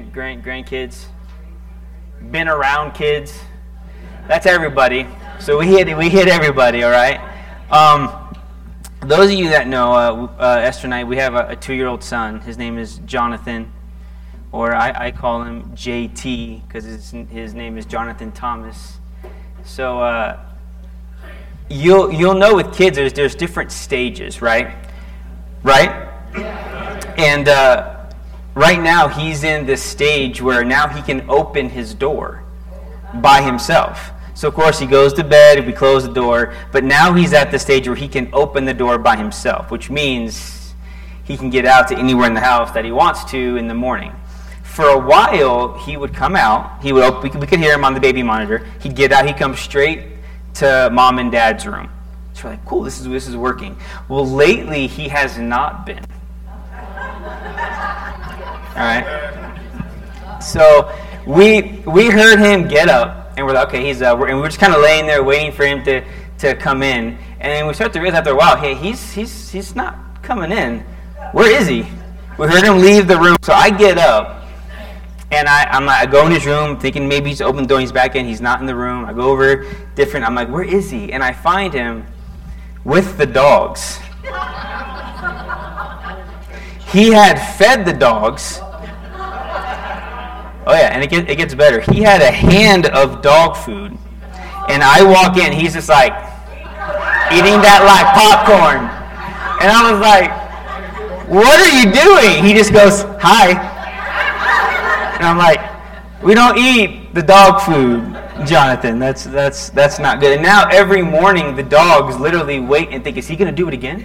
grandkids? Been around kids? That's everybody. So we hit everybody, all right? Those of you that know Esther and I, we have a 2-year-old son. His name is Jonathan, or I call him JT because his name is Jonathan Thomas. So you'll know with kids there's different stages, right? Right? And right now he's in this stage where now he can open his door by himself. So of course he goes to bed, we close the door, but now he's at the stage where he can open the door by himself, which means he can get out to anywhere in the house that he wants to in the morning. For a while, he would come out, we could hear him on the baby monitor, he'd get out, he'd come straight to mom and dad's room. So we're like, cool, this is working. Well, lately he has not been. All right? So we heard him get up, and we're like, okay, and we were just kind of laying there waiting for him to come in. And then we start to realize after a while, hey, he's not coming in. Where is he? We heard him leave the room. So I get up, and I go in his room thinking maybe he's opened the door, he's back in, he's not in the room. I go over different, I'm like, where is he? And I find him with the dogs. He had fed the dogs. Oh yeah, and it gets better. He had a hand of dog food, and I walk in, he's just like eating that like popcorn, and I was like, "What are you doing?" He just goes, "Hi," and I'm like, "We don't eat the dog food, Jonathan. That's not good." And now every morning the dogs literally wait and think, "Is he going to do it again?"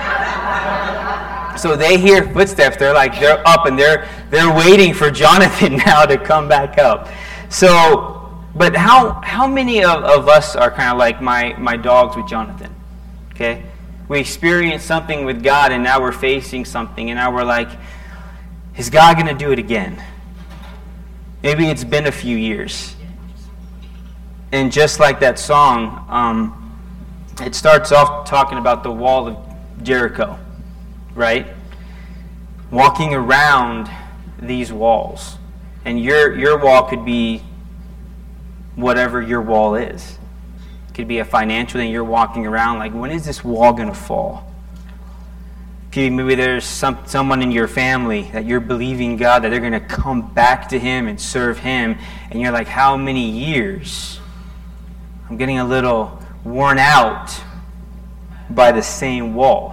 So they hear footsteps. They're up and they're waiting for Jonathan now to come back up. So, but how many of us are kind of like my dogs with Jonathan? Okay, we experienced something with God, and now we're facing something, and now we're like, is God going to do it again? Maybe it's been a few years, and just like that song, it starts off talking about the wall of Jericho. Right? Walking around these walls. And your wall could be whatever your wall is. It could be a financial thing. You're walking around like, when is this wall going to fall? Maybe there's someone in your family that you're believing God that they're going to come back to Him and serve Him. And you're like, how many years? I'm getting a little worn out by the same wall.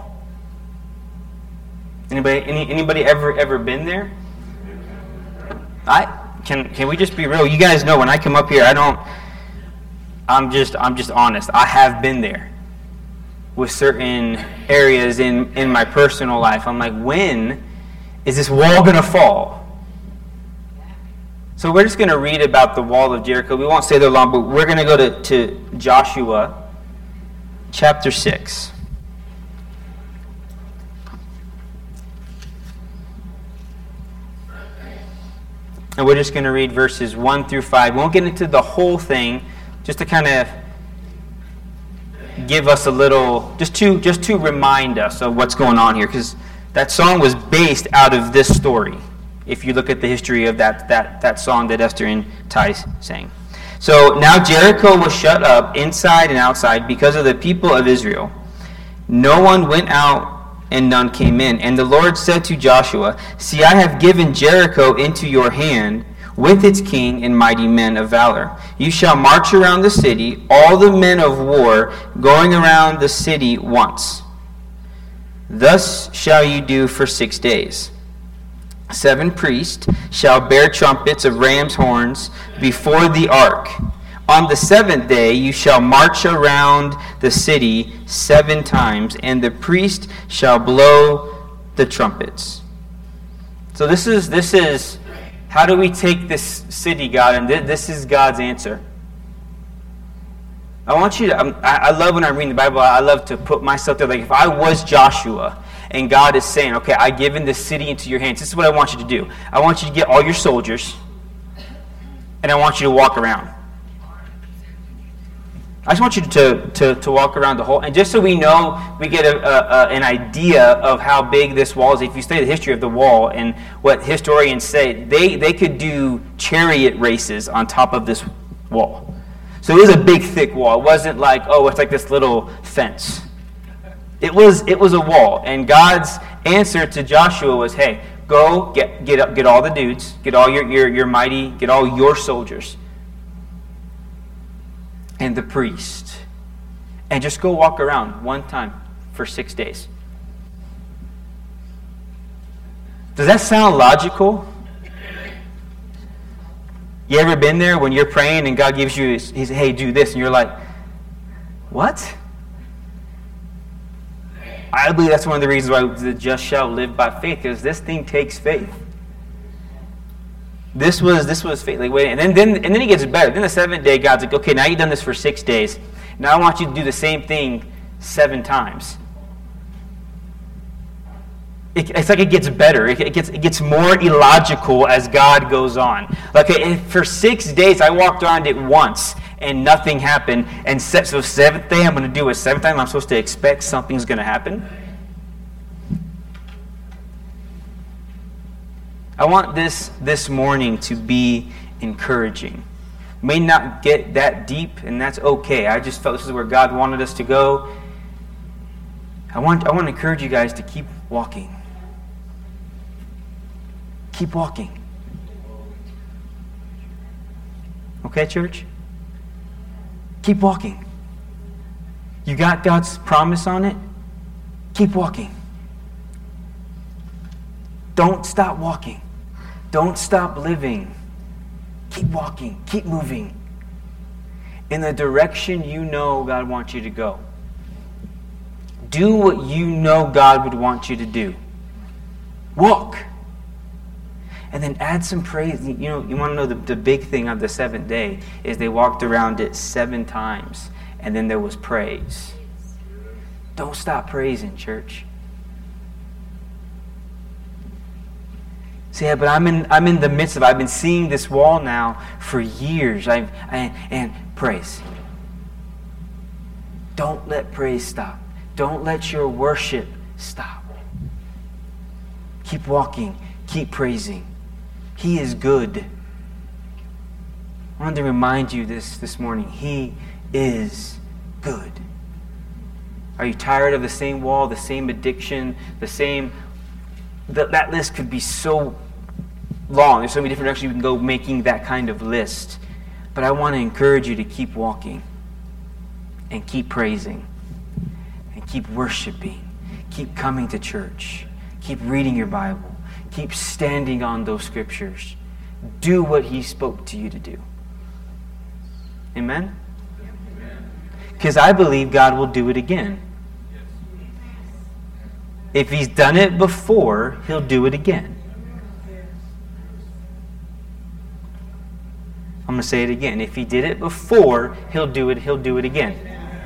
Anybody ever been there? Can we just be real? You guys know when I come up here, I'm just honest. I have been there with certain areas in my personal life. I'm like, when is this wall going to fall? So we're just going to read about the wall of Jericho. We won't stay there long, but we're going to go to Joshua chapter 6. And we're just going to read verses 1 through 5. We won't get into the whole thing, just to kind of give us a little, just to remind us of what's going on here, because that song was based out of this story. If you look at the history of that song that Esther and Ty sang. So now Jericho was shut up inside and outside because of the people of Israel. No one went out and none came in. And the Lord said to Joshua, "See, I have given Jericho into your hand, with its king and mighty men of valor. You shall march around the city, all the men of war, going around the city once. Thus shall you do for 6 days. 7 priests shall bear trumpets of ram's horns before the ark. On the 7th day you shall march around the city 7 times, and the priest shall blow the trumpets." So this is how do we take this city, God? And this is God's answer. I want you to, I love when I read the Bible, I love to put myself there. Like if I was Joshua and God is saying, okay, I've given this city into your hands. This is what I want you to do. I want you to get all your soldiers, and I want you to walk around. I just want you to walk around the whole, and just so we know, we get an idea of how big this wall is. If you study the history of the wall and what historians say, they could do chariot races on top of this wall. So it was a big, thick wall. It wasn't like, oh, it's like this little fence. It was a wall, and God's answer to Joshua was, hey, go get all the dudes, get all your mighty, get all your soldiers, and the priest, and just go walk around one time for 6 days. Does that sound logical? You ever been there when you're praying and God gives you, He's hey, do this, and you're like, what? I believe that's one of the reasons why the just shall live by faith, because this thing takes faith. This was faith. Like, wait, and then he gets better. Then the seventh day, God's like, okay, now you've done this for 6 days. Now I want you to do the same thing 7 times. It's like it gets better. It gets more illogical as God goes on. Like, for 6 days, I walked around it once, and nothing happened. And so seventh day, I'm going to do it 7 times. I'm supposed to expect something's going to happen. I want this morning to be encouraging. May not get that deep, and that's okay. I just felt this is where God wanted us to go. I want to encourage you guys to keep walking. Keep walking. Okay, church? Keep walking. You got God's promise on it? Keep walking. Don't stop walking. Don't stop living. Keep walking. Keep moving in the direction you know God wants you to go. Do what you know God would want you to do. Walk. And then add some praise. You want to know the big thing of the seventh day is they walked around it 7 times, and then there was praise. Don't stop praising, church. See, yeah, but I'm in the midst of. I've been seeing this wall now for years. And praise. Don't let praise stop. Don't let your worship stop. Keep walking. Keep praising. He is good. I wanted to remind you this morning. He is good. Are you tired of the same wall, the same addiction, the same... That list could be so long. There's so many different directions you can go making that kind of list. But I want to encourage you to keep walking and keep praising and keep worshiping. Keep coming to church. Keep reading your Bible. Keep standing on those scriptures. Do what He spoke to you to do. Amen? Because I believe God will do it again. If He's done it before, He'll do it again. I'm going to say it again. If He did it before, He'll do it again.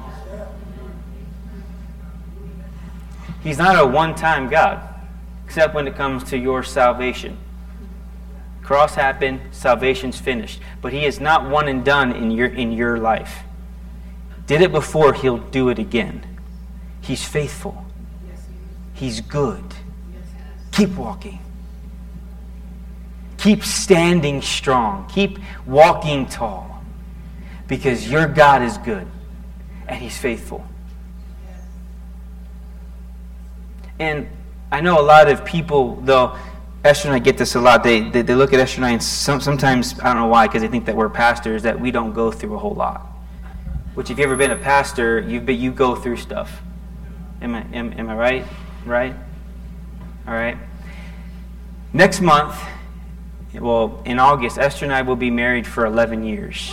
He's not a one-time God, except when it comes to your salvation. Cross happened, salvation's finished. But He is not one and done in your life. Did it before, He'll do it again. He's faithful. He's good. Keep walking. Keep standing strong. Keep walking tall. Because your God is good. And He's faithful. And I know a lot of people, though, Esther and I get this a lot. They look at Esther and I, and sometimes, I don't know why, because they think that we're pastors, that we don't go through a whole lot. Which, if you've ever been a pastor, you go through stuff. Am I right? Right? All right. Next month, well, in August, Esther and I will be married for 11 years.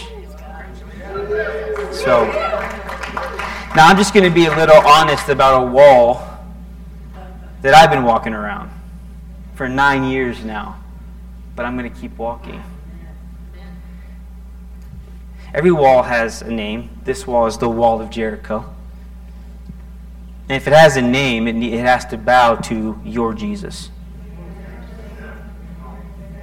So, now I'm just going to be a little honest about a wall that I've been walking around for 9 years now. But I'm going to keep walking. Every wall has a name. This wall is the wall of Jericho. And if it has a name, it has to bow to your Jesus.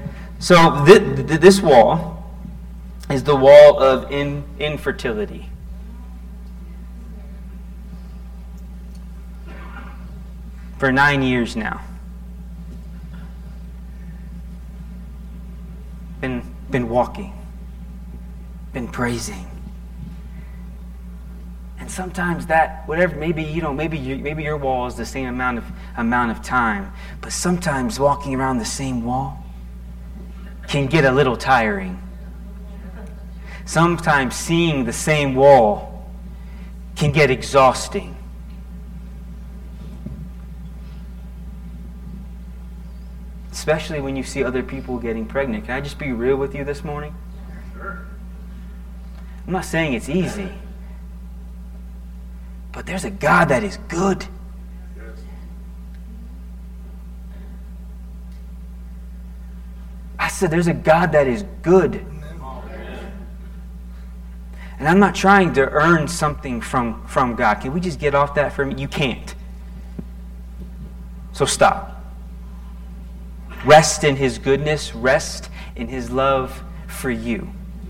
So this wall is the wall of infertility. for 9 years now. Been walking, been praising. And sometimes that, whatever, maybe your wall is the same amount of time, but sometimes walking around the same wall can get a little tiring. Sometimes seeing the same wall can get exhausting. Especially when you see other people getting pregnant. Can I just be real with you this morning? Sure. I'm not saying it's easy. But there's a God that is good. Yes. I said there's a God that is good. Amen. And I'm not trying to earn something from God. Can we just get off that for me? You can't. So stop. Rest in His goodness. Rest in His love for you.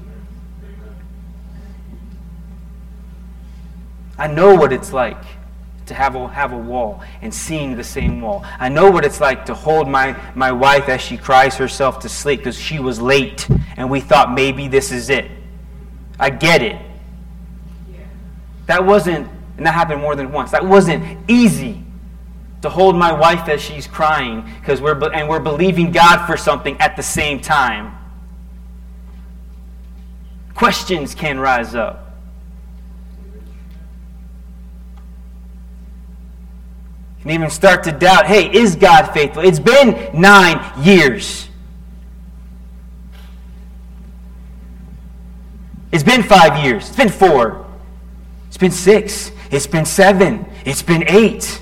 I know what it's like to have a wall and seeing the same wall. I know what it's like to hold my wife as she cries herself to sleep because she was late and we thought maybe this is it. I get it. That happened more than once. That wasn't easy to hold my wife as she's crying because we're believing God for something at the same time. Questions can rise up. You can even start to doubt, hey, is God faithful? It's been 9 years. It's been 5 years. It's been 4. It's been 6. It's been 7. It's been 8.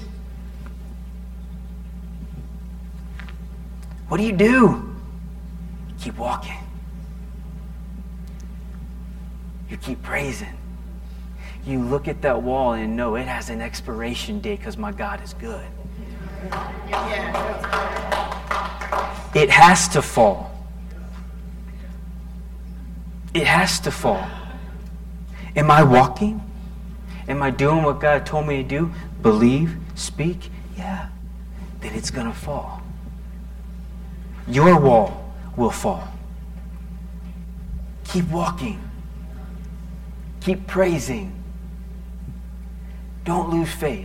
What do? You keep walking. You keep praising. You look at that wall and know it has an expiration date because my God is good. It has to fall. It has to fall. Am I walking? Am I doing what God told me to do? Believe, speak? Yeah. Then it's going to fall. Your wall will fall. Keep walking. Keep praising. Don't lose faith.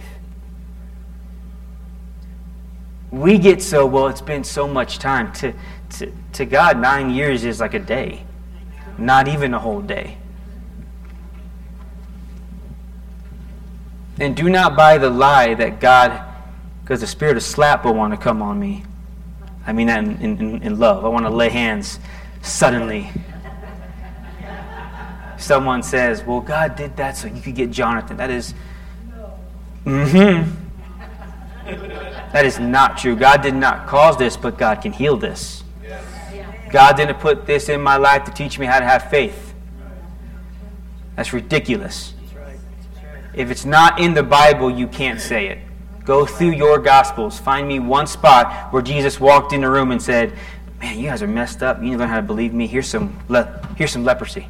We get it's been so much time. To God, 9 years is like a day. Not even a whole day. And do not buy the lie that God, because the spirit of slap will want to come on me. I mean that in love. I want to lay hands suddenly. Someone says, well, God did that so you could get Jonathan. That is... That is not true. God did not cause this, but God can heal this. God didn't put this in my life to teach me how to have faith. That's ridiculous. If it's not in the Bible, you can't say it. Go through your Gospels. Find me one spot where Jesus walked in a room and said, man, you guys are messed up. You need to learn how to believe me. Here's some leprosy.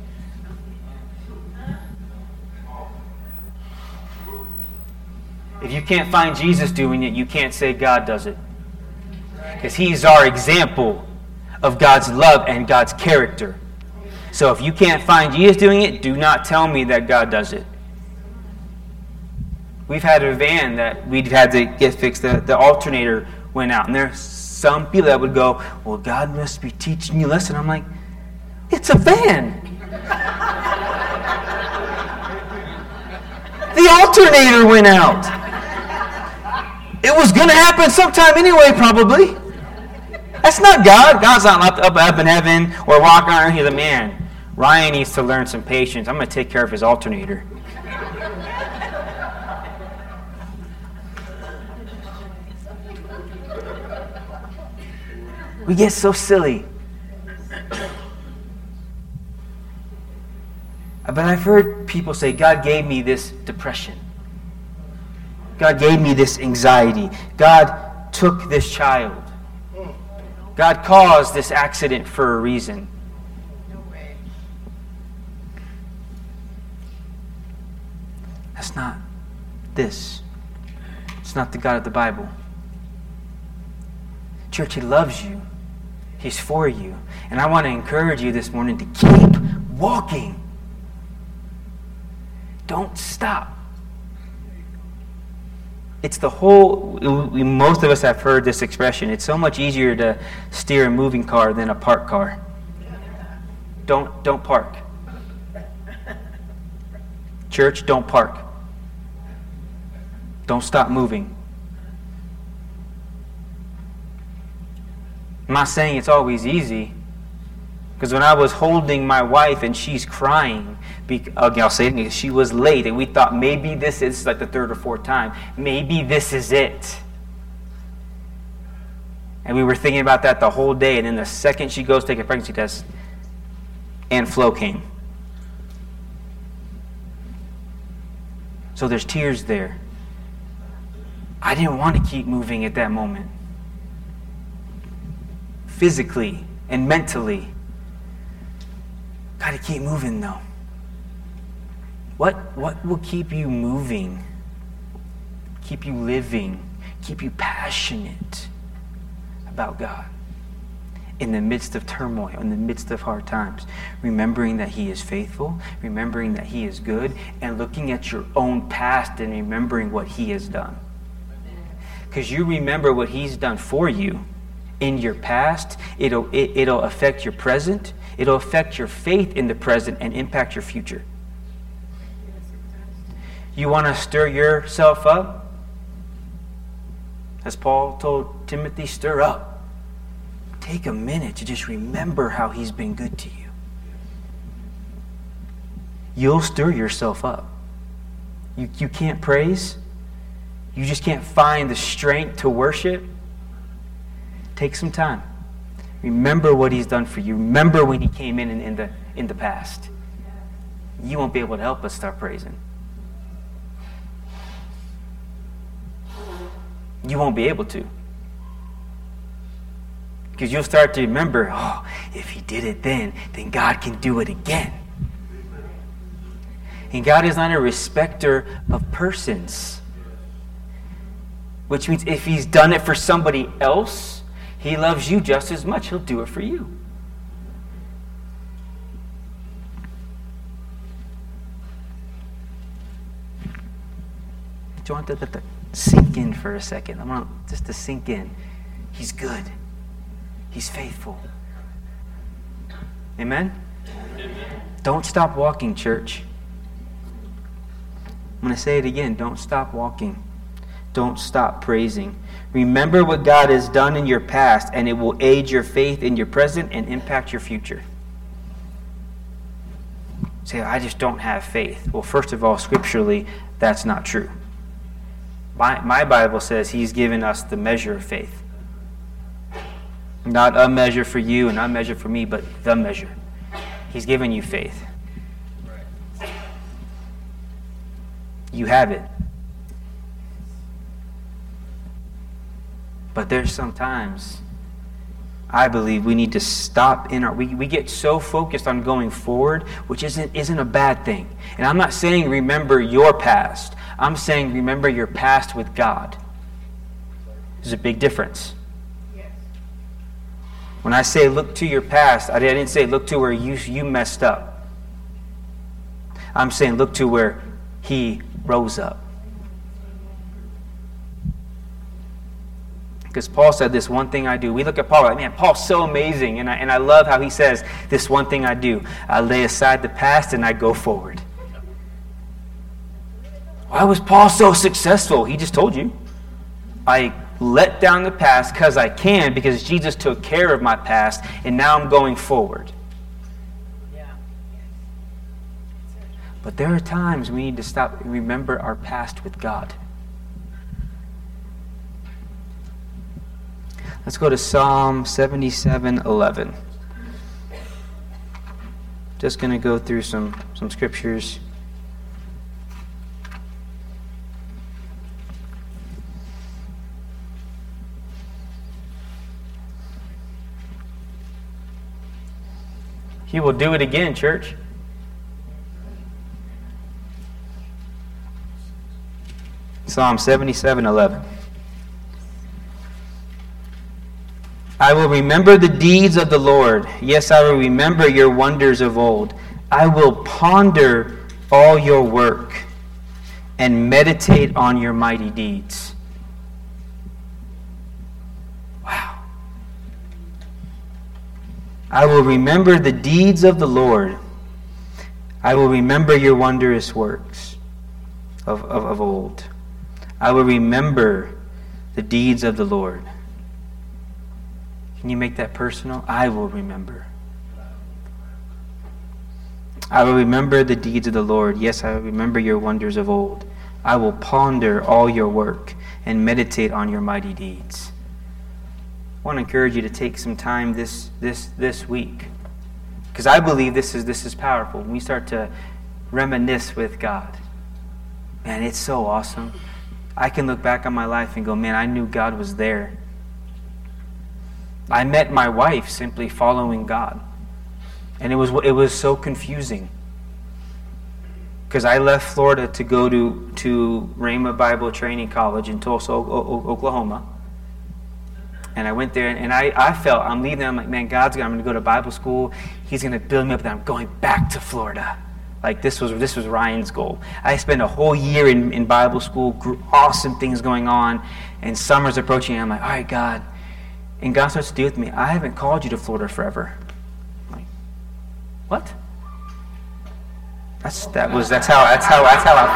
If you can't find Jesus doing it, you can't say God does it. Because He's our example of God's love and God's character. So if you can't find Jesus doing it, do not tell me that God does it. We've had a van that we'd had to get fixed. The alternator went out. And there's some people that would go, well, God must be teaching you a lesson. I'm like, it's a van. The alternator went out. It was going to happen sometime anyway, probably. That's not God. God's not up in heaven or walking around here. The man, Ryan needs to learn some patience. I'm going to take care of his alternator. We get so silly. But I've heard people say, God gave me this depression. God gave me this anxiety. God took this child. God caused this accident for a reason. No way. That's not this. It's not the God of the Bible. Church, he loves you. He's for you. And I want to encourage you this morning to keep walking. Don't stop. It's the whole, most of us have heard this expression, it's so much easier to steer a moving car than a parked car. Don't park. Church, don't park. Don't stop moving. I'm not saying it's always easy, because when I was holding my wife and she's crying, I'll say it, she was late, and we thought maybe this is like the third or fourth time. Maybe this is it. And we were thinking about that the whole day, and then the second she goes to take a pregnancy test, and Flo came. So there's tears there. I didn't want to keep moving at that moment. Physically and mentally. Got to keep moving though. What will keep you moving? Keep you living? Keep you passionate about God? In the midst of turmoil, in the midst of hard times, remembering that he is faithful, remembering that he is good, and looking at your own past and remembering what he has done. Because you remember what he's done for you in your past, it'll affect your present, it'll affect your faith in the present and impact your future. You want to stir yourself up? As Paul told Timothy, stir up. Take a minute to just remember how he's been good to you. You'll stir yourself up. You can't praise. You just can't find the strength to worship. Take some time. Remember what he's done for you. Remember when he came in the past. You won't be able to help but start praising. You won't be able to. Because you'll start to remember, if he did it then God can do it again. And God is not a respecter of persons. Which means if he's done it for somebody else, he loves you just as much. He'll do it for you. Do you want that to sink in for a second? I want just to sink in. He's good. He's faithful. Amen? Amen? Don't stop walking, church. I'm going to say it again. Don't stop walking. Don't stop praising. Remember what God has done in your past, and it will aid your faith in your present and impact your future. Say, I just don't have faith. Well, first of all, scripturally, that's not true. My Bible says he's given us the measure of faith. Not a measure for you and a measure for me, but the measure. He's given you faith. You have it. But there's sometimes I believe we need to stop in our we get so focused on going forward, which isn't a bad thing. And I'm not saying remember your past. I'm saying remember your past with God. There's a big difference. When I say look to your past, I didn't say look to where you messed up. I'm saying look to where he rose up. Because Paul said, this one thing I do. We look at Paul like, man, Paul's so amazing. And I love how he says, this one thing I do. I lay aside the past and I go forward. Why was Paul so successful? He just told you. I let down the past because I can, because Jesus took care of my past, and now I'm going forward. But there are times we need to stop and remember our past with God. Let's go to Psalm 77:11. Just going to go through some scriptures. He will do it again, church. Psalm 77:11. I will remember the deeds of the Lord. Yes, I will remember your wonders of old. I will ponder all your work and meditate on your mighty deeds. Wow. I will remember the deeds of the Lord. I will remember your wondrous works of old. I will remember the deeds of the Lord. Can you make that personal? I will remember. I will remember the deeds of the Lord. Yes, I will remember your wonders of old. I will ponder all your work and meditate on your mighty deeds. I want to encourage you to take some time this week, because I believe this is powerful. When we start to reminisce with God, man, it's so awesome. I can look back on my life and go, man, I knew God was there. I met my wife simply following God. And it was so confusing. Because I left Florida to go to Rhema Bible Training College in Tulsa, Oklahoma. And I went there, and I felt, I'm leaving there, I'm like, man, I'm going to go to Bible school. He's going to build me up, and I'm going back to Florida. Like, this was Ryan's goal. I spent a whole year in Bible school, awesome things going on, and summer's approaching, and I'm like, all right, God. And God starts to deal with me. I haven't called you to Florida forever. I'm like, what? That's how I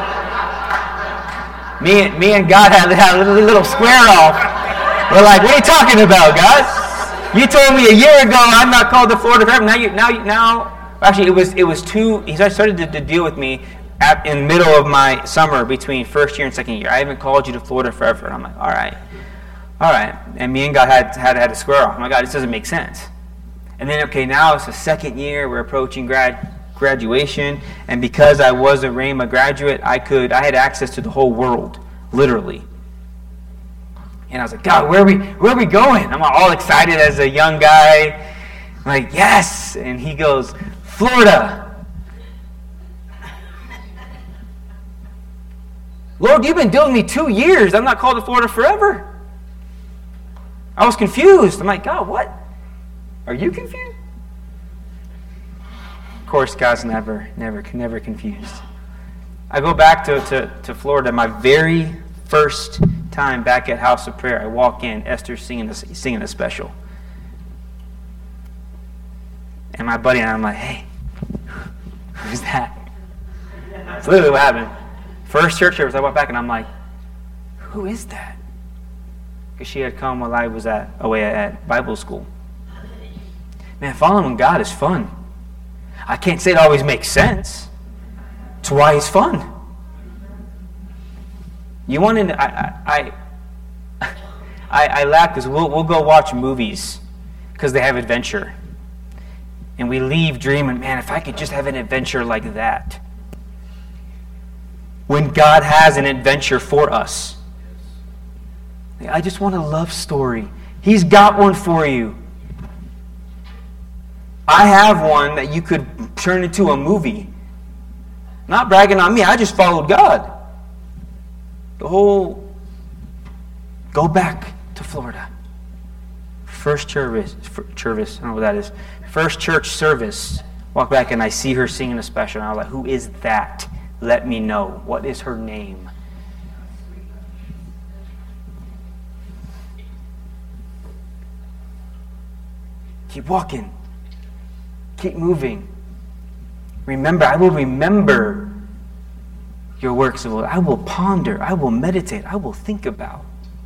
felt. Me and God had a little square off. We're like, what are you talking about, God? You told me a year ago I'm not called to Florida forever. Now. Actually, it was two. He started to deal with me in the middle of my summer between first year and second year. I haven't called you to Florida forever. And I'm like, all right. And me and God had a square off. I'm like, God, this doesn't make sense. And then, okay, now it's the second year. We're approaching graduation. And because I was a Rhema graduate, I had access to the whole world, literally. And I was like, God, where are we going? I'm all excited as a young guy. I'm like, yes. And he goes, Florida. Lord, you've been dealing with me 2 years. I'm not called to Florida forever. I was confused. I'm like, God, what? Are you confused? Of course, God's never confused. I go back to Florida. My very first time back at House of Prayer, I walk in, Esther's singing a special. And my buddy and I'm like, hey, who's that? That's literally what happened. First church service, I went back and I'm like, who is that? Because she had come while I was away at Bible school. Man, following God is fun. I can't say it always makes sense. It's why it's fun. You want to? I laugh because we'll go watch movies because they have adventure, and we leave dreaming, man, if I could just have an adventure like that. When God has an adventure for us. I just want a love story. He's got one for you. I have one that you could turn into a movie. Not bragging on me, I just followed God. Go back to Florida. First service, I don't know what that is. First church service. Walk back and I see her singing a special. And I was like, who is that? Let me know. What is her name? Keep walking. Keep moving. Remember, I will remember your works of the Lord. I will ponder. I will meditate. I will think about.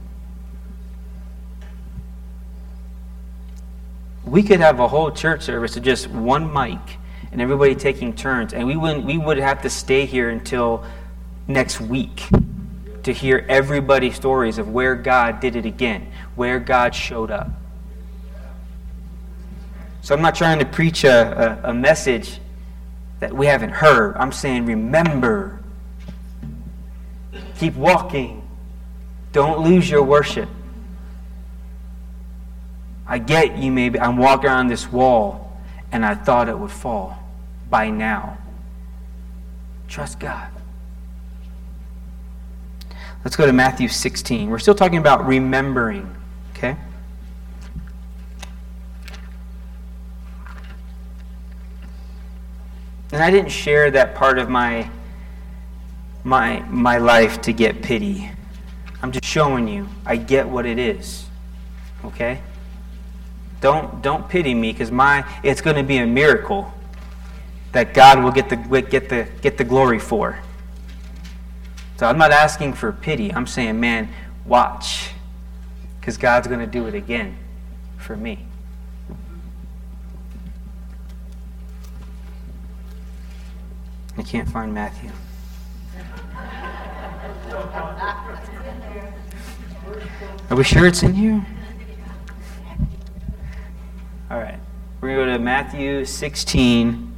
We could have a whole church service of just one mic and everybody taking turns, and we would have to stay here until next week to hear everybody's stories of where God did it again, where God showed up. So I'm not trying to preach a message that we haven't heard. I'm saying remember. Keep walking. Don't lose your worship. I get you maybe. I'm walking around this wall and I thought it would fall by now. Trust God. Let's go to Matthew 16. We're still talking about remembering. Okay? And I didn't share that part of my life to get pity. I'm just showing you. I get what it is. Okay? Don't pity me, because it's going to be a miracle that God will get the glory for. So I'm not asking for pity. I'm saying, man, watch, because God's going to do it again for me. I can't find Matthew. Are we sure it's in here? All right. We're going to go to Matthew 16.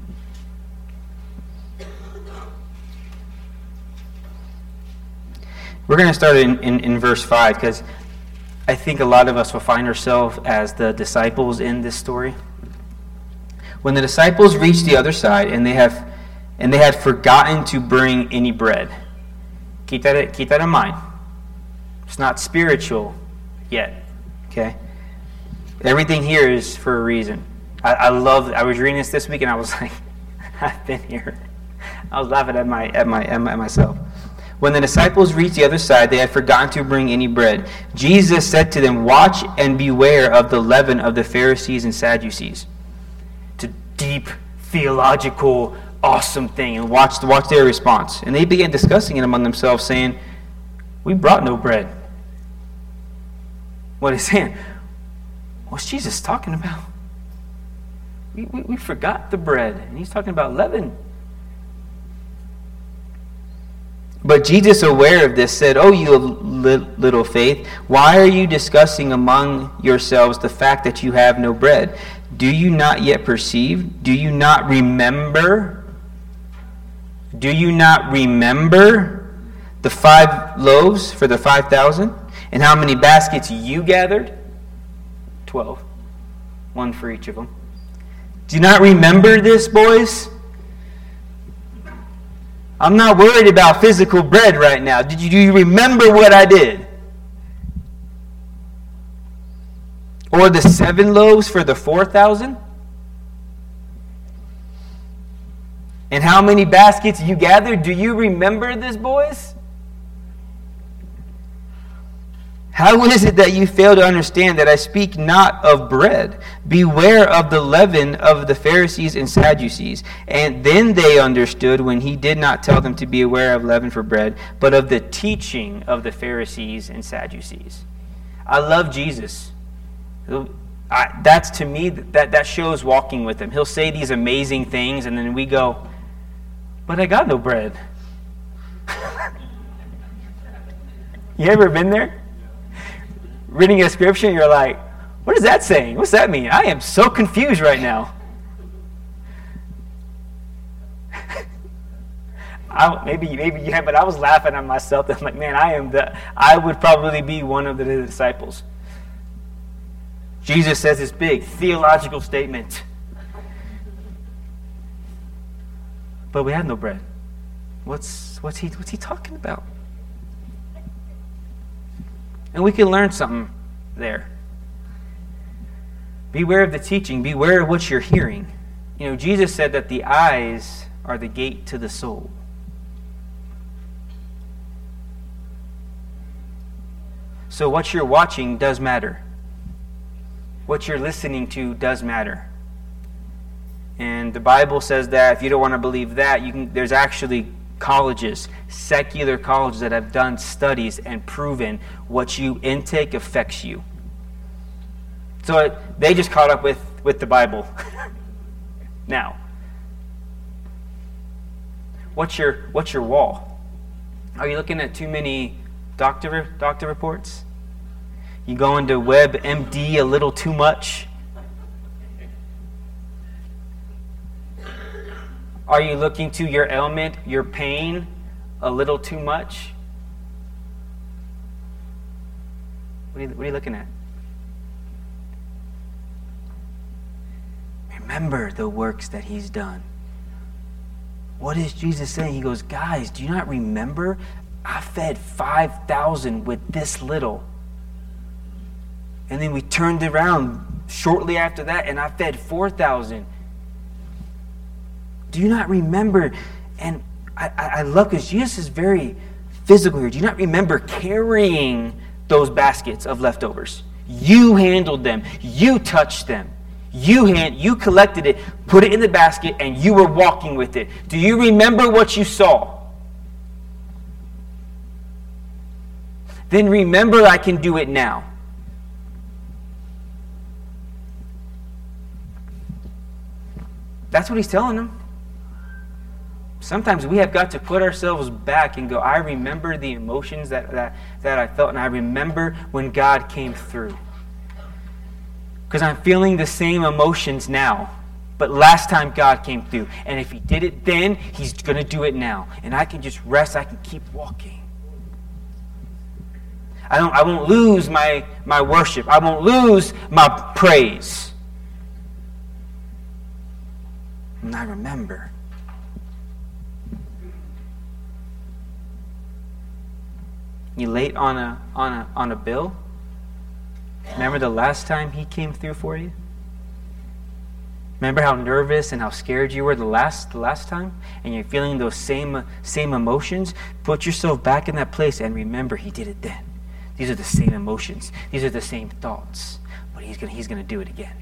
We're going to start in verse 5, because I think a lot of us will find ourselves as the disciples in this story. When the disciples reached the other side, and they had forgotten to bring any bread. Keep that in mind. It's not spiritual yet. Okay? Everything here is for a reason. I was reading this week, and I was like, I've been here. I was laughing at myself. When the disciples reached the other side, they had forgotten to bring any bread. Jesus said to them, "Watch and beware of the leaven of the Pharisees and Sadducees." It's a deep, theological, awesome thing. And watch their response. And they began discussing it among themselves, saying, "We brought no bread." What is saying? What's Jesus talking about? We forgot the bread. And he's talking about leaven. But Jesus, aware of this, said, "Oh, you little faith, why are you discussing among yourselves the fact that you have no bread? Do you not yet perceive? Do you not remember? Do you not remember the 5 loaves for the 5,000? And how many baskets you gathered? 12. 1 for each of them. Do you not remember this, boys? I'm not worried about physical bread right now. Do you remember what I did? Or the 7 loaves for the 4,000? And how many baskets you gathered? Do you remember this, boys? How is it that you fail to understand that I speak not of bread? Beware of the leaven of the Pharisees and Sadducees. And then they understood when he did not tell them to be aware of leaven for bread, but of the teaching of the Pharisees and Sadducees. I love Jesus. That's, to me, that shows walking with him. He'll say these amazing things, and then we go, "But I got no bread." You ever been there? Reading a scripture, you're like, what is that saying? What's that mean? I am so confused right now. Maybe you have, but I was laughing at myself. I'm like, man, I would probably be one of the disciples. Jesus says this big theological statement. But we have no bread. What's he talking about? And we can learn something there. Beware of the teaching. Beware of what you're hearing. You know, Jesus said that the eyes are the gate to the soul. So what you're watching does matter. What you're listening to does matter. And the Bible says that if you don't want to believe that, there's actually colleges, secular colleges, that have done studies and proven what you intake affects you. So they just caught up with the Bible. Now, what's your wall? Are you looking at too many doctor reports? You go into WebMD a little too much? Are you looking to your ailment, your pain, a little too much? What are you looking at? Remember the works that he's done. What is Jesus saying? He goes, guys, do you not remember? I fed 5,000 with this little. And then we turned around shortly after that, and I fed 4,000. Do you not remember? And I love, because Jesus is very physical here. Do you not remember carrying those baskets of leftovers? You handled them. You touched them. You collected it, put it in the basket, and you were walking with it. Do you remember what you saw? Then remember, I can do it now. That's what he's telling them. Sometimes we have got to put ourselves back and go, I remember the emotions that I felt, and I remember when God came through. Because I'm feeling the same emotions now. But last time God came through. And if he did it then, he's going to do it now. And I can just rest. I can keep walking. I won't lose my worship. I won't lose my praise. And I remember. You late on a bill? Remember the last time he came through for you? Remember how nervous and how scared you were the last time? And you're feeling those same emotions? Put yourself back in that place and remember he did it then. These are the same emotions. These are the same thoughts. But he's gonna do it again.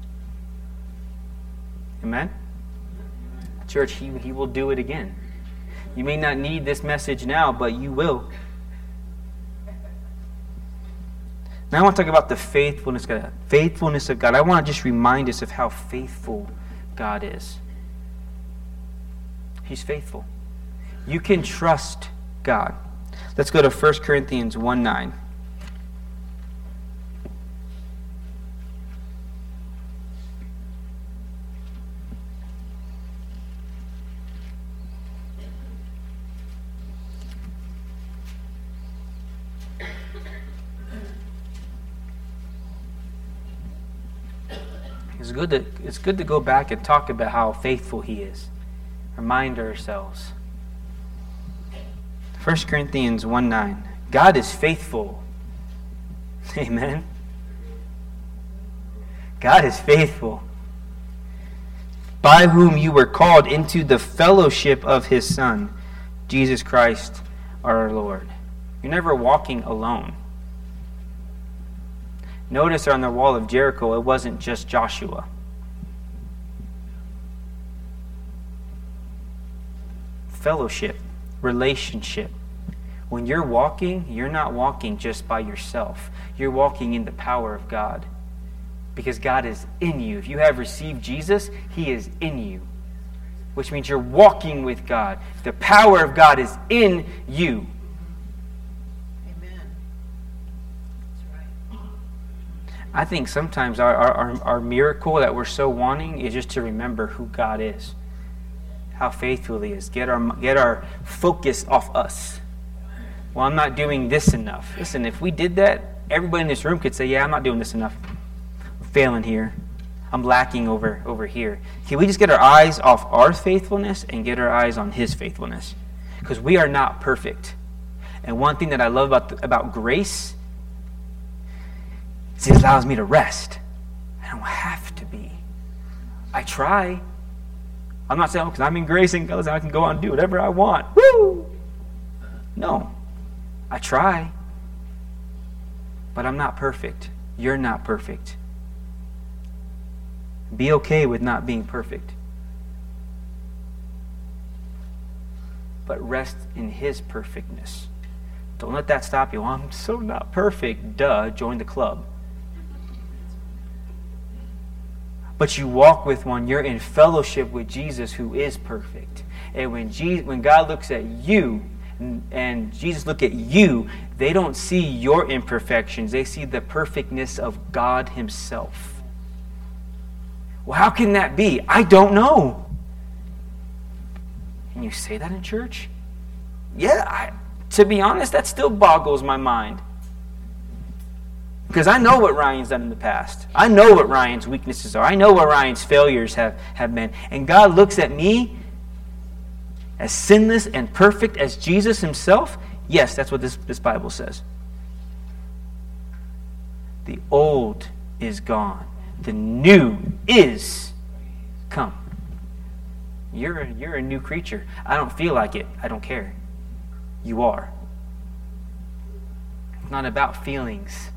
Amen? Church, he will do it again. You may not need this message now, but you will. Now I want to talk about the faithfulness of God. I want to just remind us of how faithful God is. He's faithful. You can trust God. Let's go to 1 Corinthians 1:9. It's good to go back and talk about how faithful he is. Remind ourselves. 1 Corinthians 1:9. God is faithful. Amen. God is faithful. By whom you were called into the fellowship of his Son, Jesus Christ our Lord. You're never walking alone. Notice on the wall of Jericho, it wasn't just Joshua. Fellowship, relationship. When you're walking, you're not walking just by yourself. You're walking in the power of God. Because God is in you. If you have received Jesus, he is in you. Which means you're walking with God. The power of God is in you. I think sometimes our miracle that we're so wanting is just to remember who God is, how faithful he is. Get our focus off us. Well, I'm not doing this enough. Listen, if we did that, everybody in this room could say, yeah, I'm not doing this enough. I'm failing here. I'm lacking over here. Can we just get our eyes off our faithfulness and get our eyes on his faithfulness? Because we are not perfect. And one thing that I love about grace, it allows me to rest. I don't have to be. I try. I'm not saying, because I'm in grace and I can go out and do whatever I want. Woo! No. I try. But I'm not perfect. You're not perfect. Be okay with not being perfect. But rest in his perfectness. Don't let that stop you. I'm so not perfect. Duh, join the club. But you walk with one. You're in fellowship with Jesus, who is perfect. And when God looks at you and Jesus look at you, they don't see your imperfections. They see the perfectness of God himself. Well, how can that be? I don't know. Can you say that in church? Yeah, to be honest, that still boggles my mind. Because I know what Ryan's done in the past. I know what Ryan's weaknesses are. I know what Ryan's failures have been. And God looks at me as sinless and perfect as Jesus himself. Yes, that's what this Bible says. The old is gone. The new is come. You're a new creature. I don't feel like it. I don't care. You are. It's not about feelings.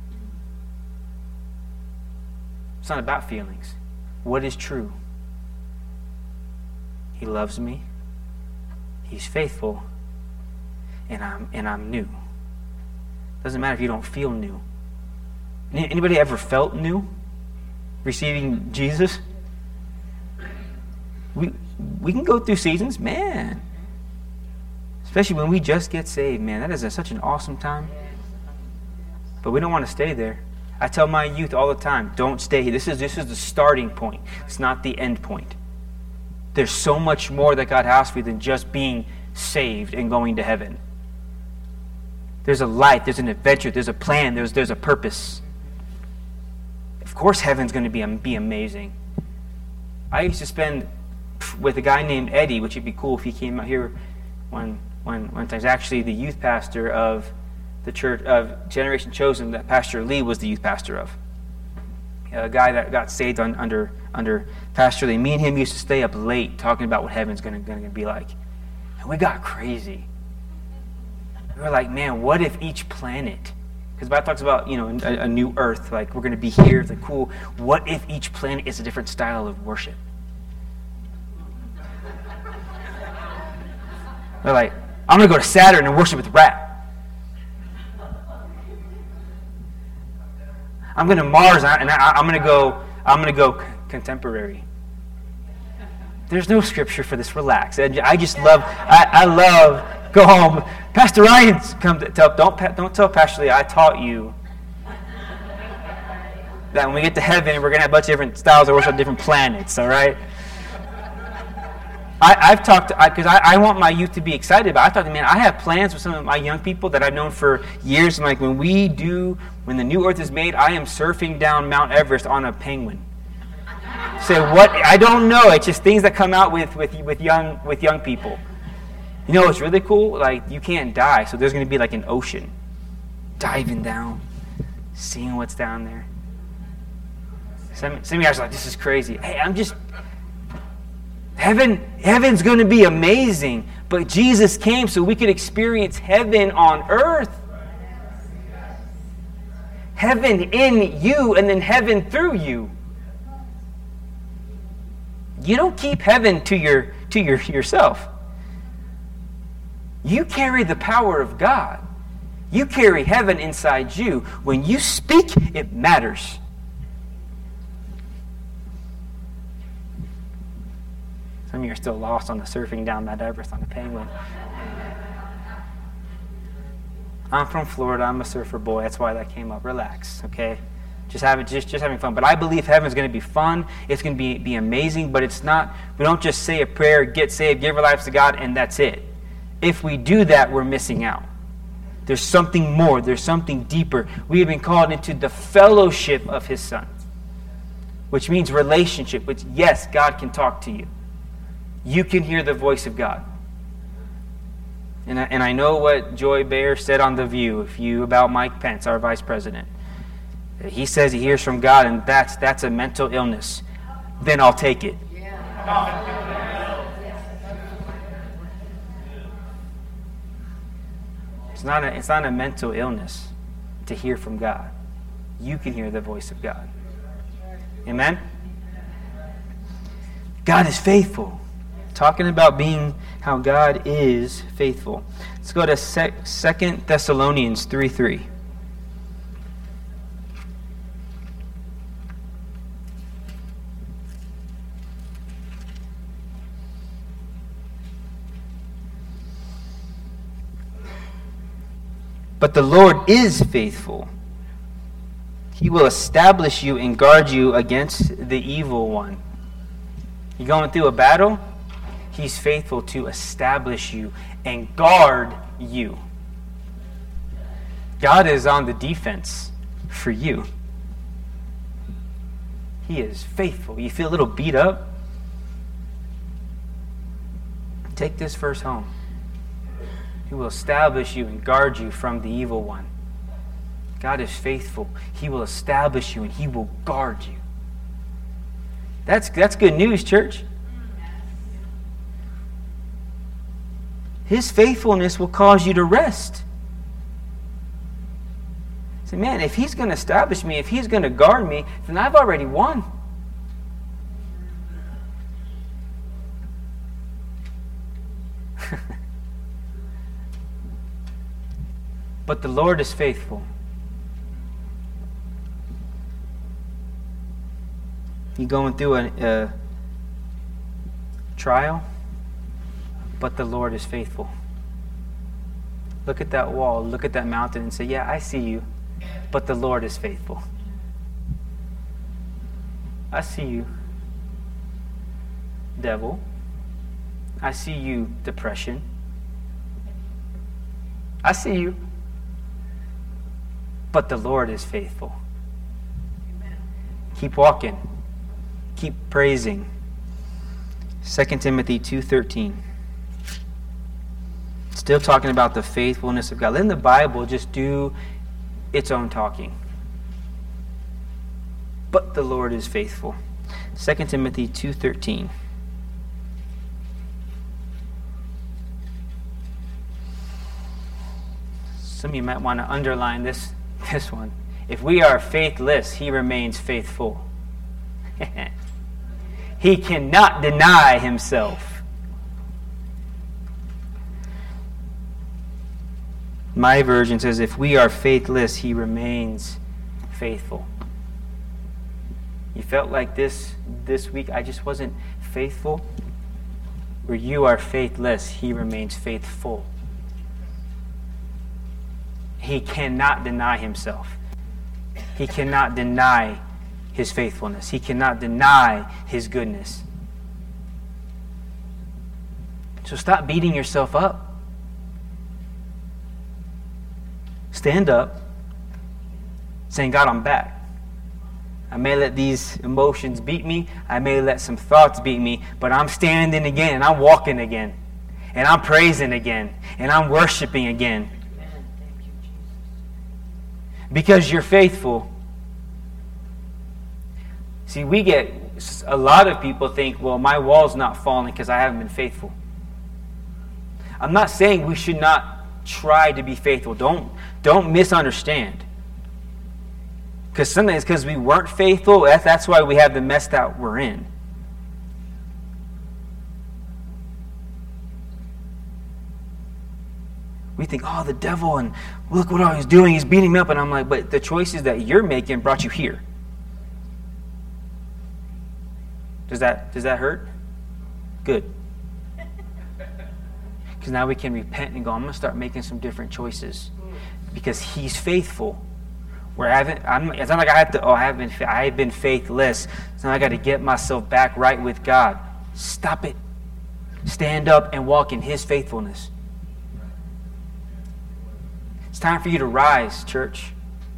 It's not about feelings. What is true? He loves me. He's faithful. And I'm new. Doesn't matter if you don't feel new. Anybody ever felt new? Receiving Jesus? We can go through seasons, man. Especially when we just get saved, man. That is such an awesome time. But we don't want to stay there. I tell my youth all the time, don't stay here. This is the starting point. It's not the end point. There's so much more that God has for you than just being saved and going to heaven. There's a life, there's an adventure, there's a plan, there's a purpose. Of course heaven's going to be amazing. I used to spend with a guy named Eddie, which would be cool if he came out here one time. He's actually the youth pastor of the church of Generation Chosen that Pastor Lee was the youth pastor of. A guy that got saved under Pastor Lee. Me and him used to stay up late talking about what heaven's going to be like. And we got crazy. We were like, man, what if each planet, because the Bible talks about, a new earth, like we're going to be here, it's like cool. What if each planet is a different style of worship? They're like, I'm going to go to Saturn and worship with rap. I'm going to Mars and I'm going to go contemporary. There's no scripture for this. Relax. I just love. I love. Go home. Pastor Ryan's come to tell. Don't tell Pastor Lee I taught you that when we get to heaven we're gonna have a bunch of different styles of worship on different planets. All right. I've talked because I want my youth to be excited about it. I thought, man, I have plans with some of my young people that I've known for years. I'm like, when the new earth is made, I am surfing down Mount Everest on a penguin. Say what? I don't know. It's just things that come out with young people. You know what's really cool? Like, you can't die, so there's going to be like an ocean. Diving down, seeing what's down there. Some of you guys are like, this is crazy. Hey, heaven's going to be amazing, but Jesus came so we could experience heaven on earth. Heaven in you and then heaven through you. You don't keep heaven to yourself. You carry the power of God. You carry heaven inside you. When you speak, it matters. Some of you are still lost on the surfing down Mount Everest on a penguin. I'm from Florida. I'm a surfer boy. That's why that came up. Relax, okay? Just having fun. But I believe heaven's going to be fun. It's going to be amazing. But it's not. We don't just say a prayer, get saved, give our lives to God, and that's it. If we do that, we're missing out. There's something more. There's something deeper. We have been called into the fellowship of His Son, which means relationship. Which, yes, God can talk to you. You can hear the voice of God. And I know what Joy Bear said on The View about Mike Pence, our vice president. He says he hears from God, and that's a mental illness. Then I'll take it. It's not a mental illness to hear from God. You can hear the voice of God. Amen? God is faithful. Talking about being how God is faithful. Let's go to 2 Thessalonians 3:3. But the Lord is faithful. He will establish you and guard you against the evil one. You're going through a battle? He's faithful to establish you and guard you. God is on the defense for you. He is faithful. You feel a little beat up? Take this verse home. He will establish you and guard you from the evil one. God is faithful. He will establish you and He will guard you. That's good news, church. His faithfulness will cause you to rest. Say, man, if He's going to establish me, if He's going to guard me, then I've already won. But the Lord is faithful. You going through a trial, but the Lord is faithful. Look at that wall, look at that mountain and say, yeah, I see you, but the Lord is faithful. I see you, devil. I see you, depression. I see you, but the Lord is faithful. Amen. Keep walking. Keep praising. 2 Timothy 2:13. Still talking about the faithfulness of God. Let the Bible just do its own talking. But the Lord is faithful. 2 Timothy 2:13. Some of you might want to underline this one. If we are faithless, He remains faithful. He cannot deny Himself. My version says, if we are faithless, He remains faithful. You felt like this week, I just wasn't faithful? Where you are faithless, He remains faithful. He cannot deny Himself. He cannot deny His faithfulness. He cannot deny His goodness. So stop beating yourself up. Stand up, saying, God, I'm back. I may let these emotions beat me. I may let some thoughts beat me, but I'm standing again, and I'm walking again, and I'm praising again, and I'm worshiping again. Because you're faithful. See, a lot of people think, well, my wall's not falling because I haven't been faithful. I'm not saying we should not try to be faithful. Don't misunderstand. Because sometimes because we weren't faithful, that's why we have the mess that we're in. We think, oh, the devil, and look what he's doing. He's beating me up. And I'm like, but the choices that you're making brought you here. Does that hurt? Good. Because now we can repent and go, I'm going to start making some different choices. Because He's faithful. It's not like I've been faithless. It's not like I got to get myself back right with God. Stop it. Stand up and walk in His faithfulness. It's time for you to rise, church.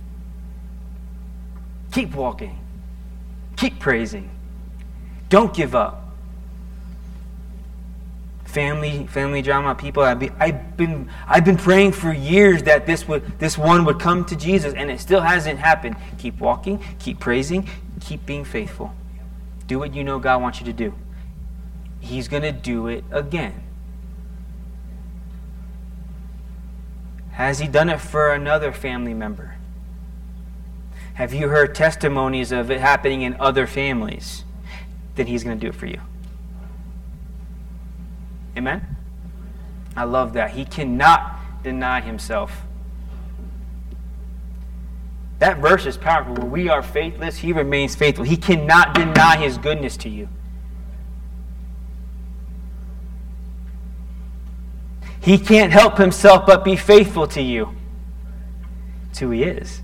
Keep walking. Keep praising. Don't give up. Family drama people. I've been praying for years that this one would come to Jesus, and it still hasn't happened. Keep walking. Keep praising. Keep being faithful. Do what you know God wants you to do. He's going to do it again. Has He done it for another family member? Have you heard testimonies of it happening in other families? Then He's going to do it for you. Amen? I love that. He cannot deny Himself. That verse is powerful. When we are faithless, He remains faithful. He cannot deny His goodness to you. He can't help Himself but be faithful to you. It's who He is.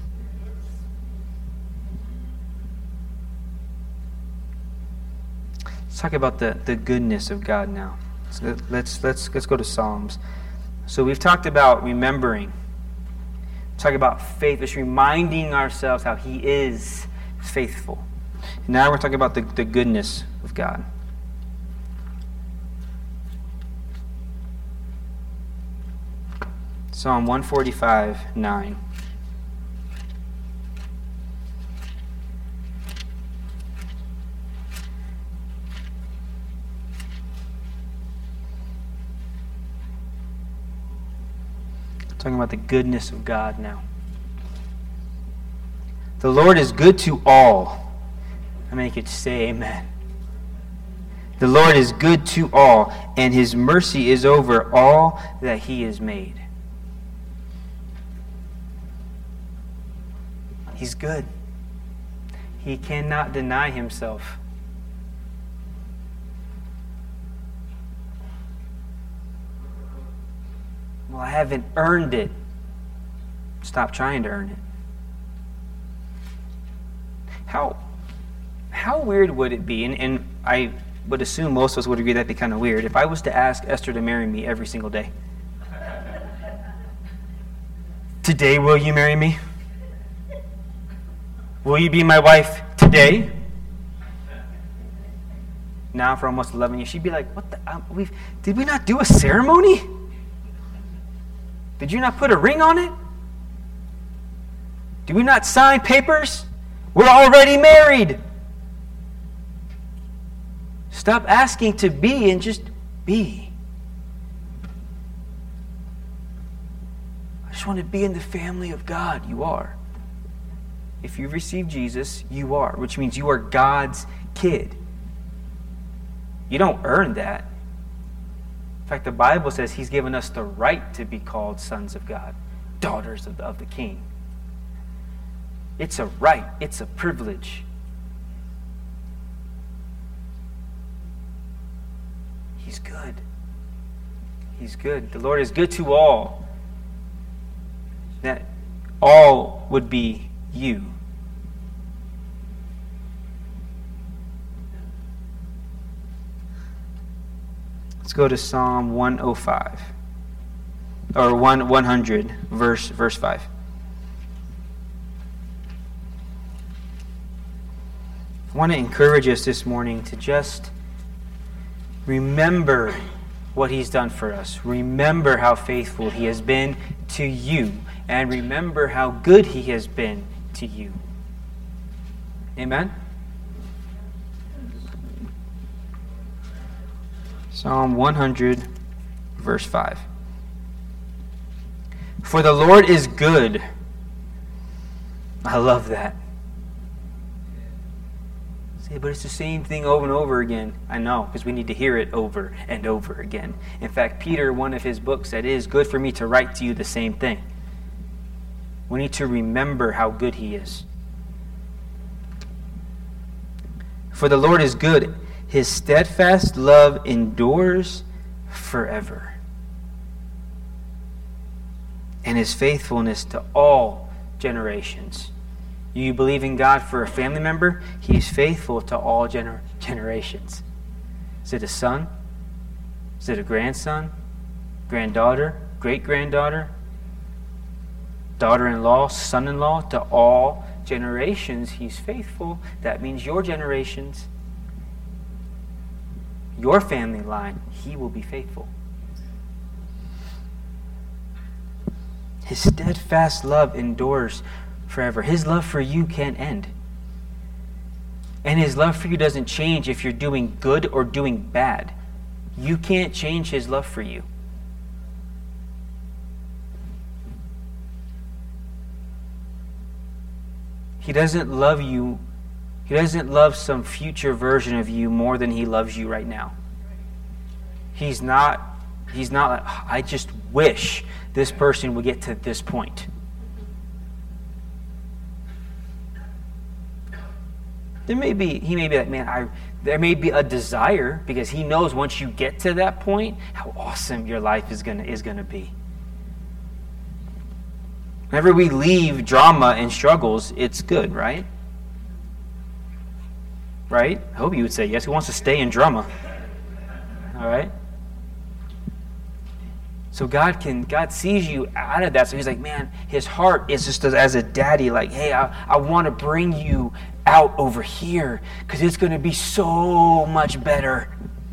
Let's talk about the goodness of God now. So let's go to Psalms. So we've talked about remembering. Talk about faith. Just reminding ourselves how He is faithful. And now we're talking about the goodness of God. Psalm 145:9. Talking about the goodness of God now. The Lord is good to all. I mean, you could say amen. The Lord is good to all, and his mercy is over all that he has made. He's good. He cannot deny himself. Well, I haven't earned it. Stop trying to earn it. How weird would it be, and I would assume most of us would agree that'd be kind of weird, if I was to ask Esther to marry me every single day. Today, will you marry me? Will you be my wife today? Now for almost 11 years. She'd be like, what the? Did we not do a ceremony? Did you not put a ring on it? Did we not sign papers? We're already married. Stop asking to be and just be. I just want to be in the family of God. You are. If you receive Jesus, you are, which means you are God's kid. You don't earn that. In fact, the Bible says he's given us the right to be called sons of God, daughters of the King. It's a right. It's a privilege. He's good. He's good. The Lord is good to all. That all would be you. Let's go to Psalm 105. Or 100, verse 5. I want to encourage us this morning to just remember what he's done for us. Remember how faithful he has been to you. And remember how good he has been to you. Amen? Psalm 100, verse 5. For the Lord is good. I love that. Say, but it's the same thing over and over again. I know, because we need to hear it over and over again. In fact, Peter, one of his books, said, it is good for me to write to you the same thing. We need to remember how good he is. For the Lord is good. His steadfast love endures forever. And his faithfulness to all generations. You believe in God for a family member? He is faithful to all generations. Is it a son? Is it a grandson? Granddaughter? Great-granddaughter? Daughter-in-law? Son-in-law? To all generations, he's faithful. That means your generations, your family line, he will be faithful. His steadfast love endures forever. His love for you can't end. And his love for you doesn't change if you're doing good or doing bad. You can't change his love for you. He doesn't love you. He doesn't love some future version of you more than he loves you right now. He's not like, I just wish this person would get to this point. He may be like, man, there may be a desire, because he knows once you get to that point, how awesome your life is gonna be. Whenever we leave drama and struggles, it's good, right? Right? I hope you would say yes. Who wants to stay in drama? All right? So God sees you out of that. So he's like, man, his heart is just as a daddy, like, hey, I want to bring you out over here because it's going to be so much better.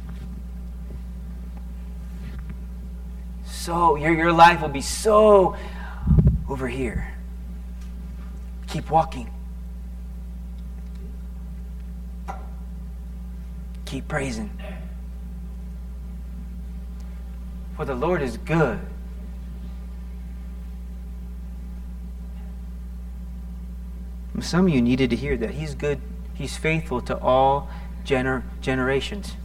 So your life will be so over here. Keep walking. Keep praising. For the Lord is good. Some of you needed to hear that. He's good. He's faithful to all generations.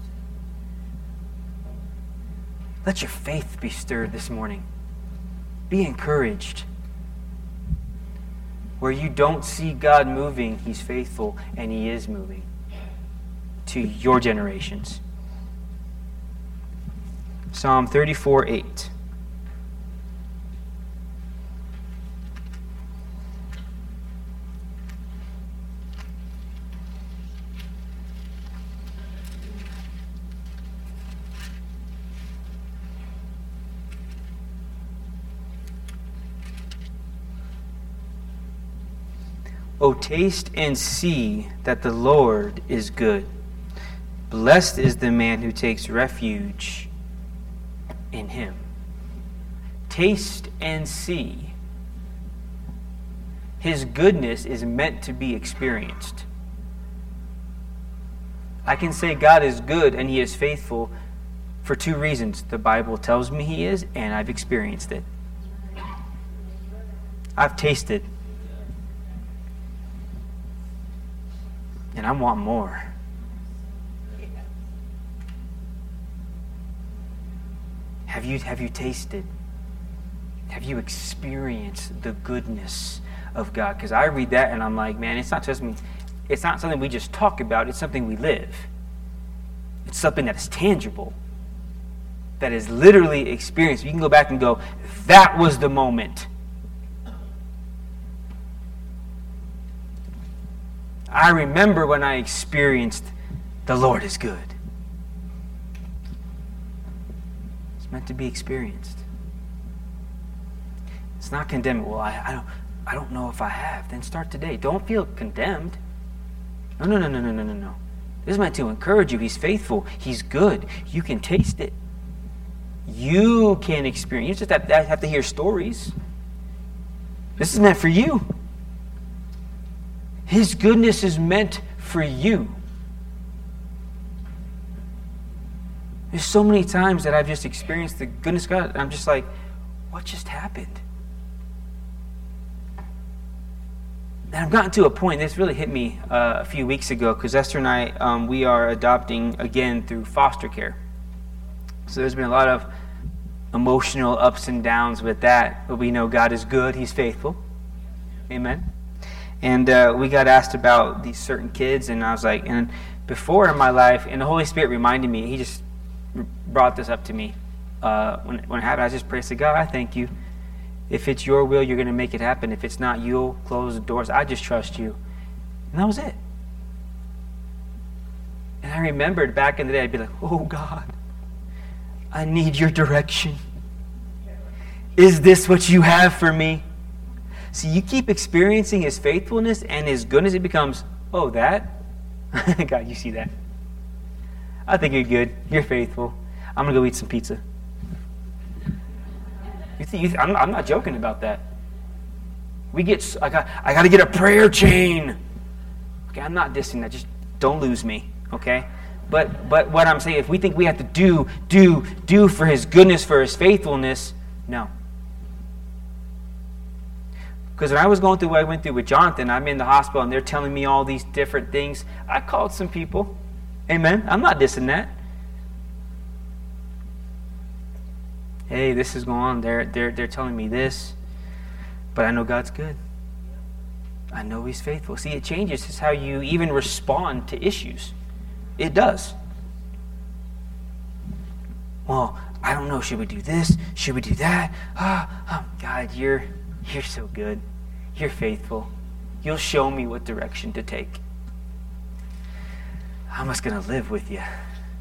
Let your faith be stirred this morning. Be encouraged. Where you don't see God moving, He's faithful, and He is moving to your generations. Psalm 34:8. O taste and see that the Lord is good. Blessed is the man who takes refuge in Him. Taste and see. His goodness is meant to be experienced. I can say God is good and He is faithful for two reasons. The Bible tells me He is, and I've experienced it. I've tasted. And I want more. Have you tasted? Have you experienced the goodness of God? Because I read that and I'm like, man, it's not something we just talk about, it's something we live. It's something that is tangible, that is literally experienced. You can go back and go, that was the moment. I remember when I experienced the Lord is good. It's meant to be experienced. It's not condemning. Well, I don't know if I have. Then start today. Don't feel condemned. No. This is meant to encourage you. He's faithful. He's good. You can taste it. You can experience. You just have to hear stories. This is meant for you. His goodness is meant for you. There's so many times that I've just experienced the goodness of God, and I'm just like, what just happened? And I've gotten to a point, this really hit me a few weeks ago, because Esther and I, we are adopting again through foster care. So there's been a lot of emotional ups and downs with that, but we know God is good, He's faithful. Amen. And we it asked about these certain kids, and I was like, and before in my life, and the Holy Spirit reminded me, He just brought this up to me when it happened. I just prayed, I said, God, I thank you. If it's your will, you're going to make it happen. If it's not, you'll close the doors. I just trust you. And that was it. And I remembered back in the day, I'd be like, oh God, I need your direction. Is this what you have for me? See, you keep experiencing His faithfulness and His goodness, it becomes, oh, that? God, you see that? I think you're good. You're faithful. I'm going to go eat some pizza. I'm not joking about that. I got to get a prayer chain. Okay, I'm not dissing that. Just don't lose me, okay? But what I'm saying, if we think we have to do for His goodness, for His faithfulness, no. Because when I was going through what I went through with Jonathan, I'm in the hospital and they're telling me all these different things. I called some people. Amen. I'm not dissing that. Hey, this is going on. They're telling me this. But I know God's good. I know He's faithful. See, it changes. It's how you even respond to issues. It does. Well, I don't know. Should we do this? Should we do that? God, you're so good. You're faithful. You'll show me what direction to take. I'm just going to live with you.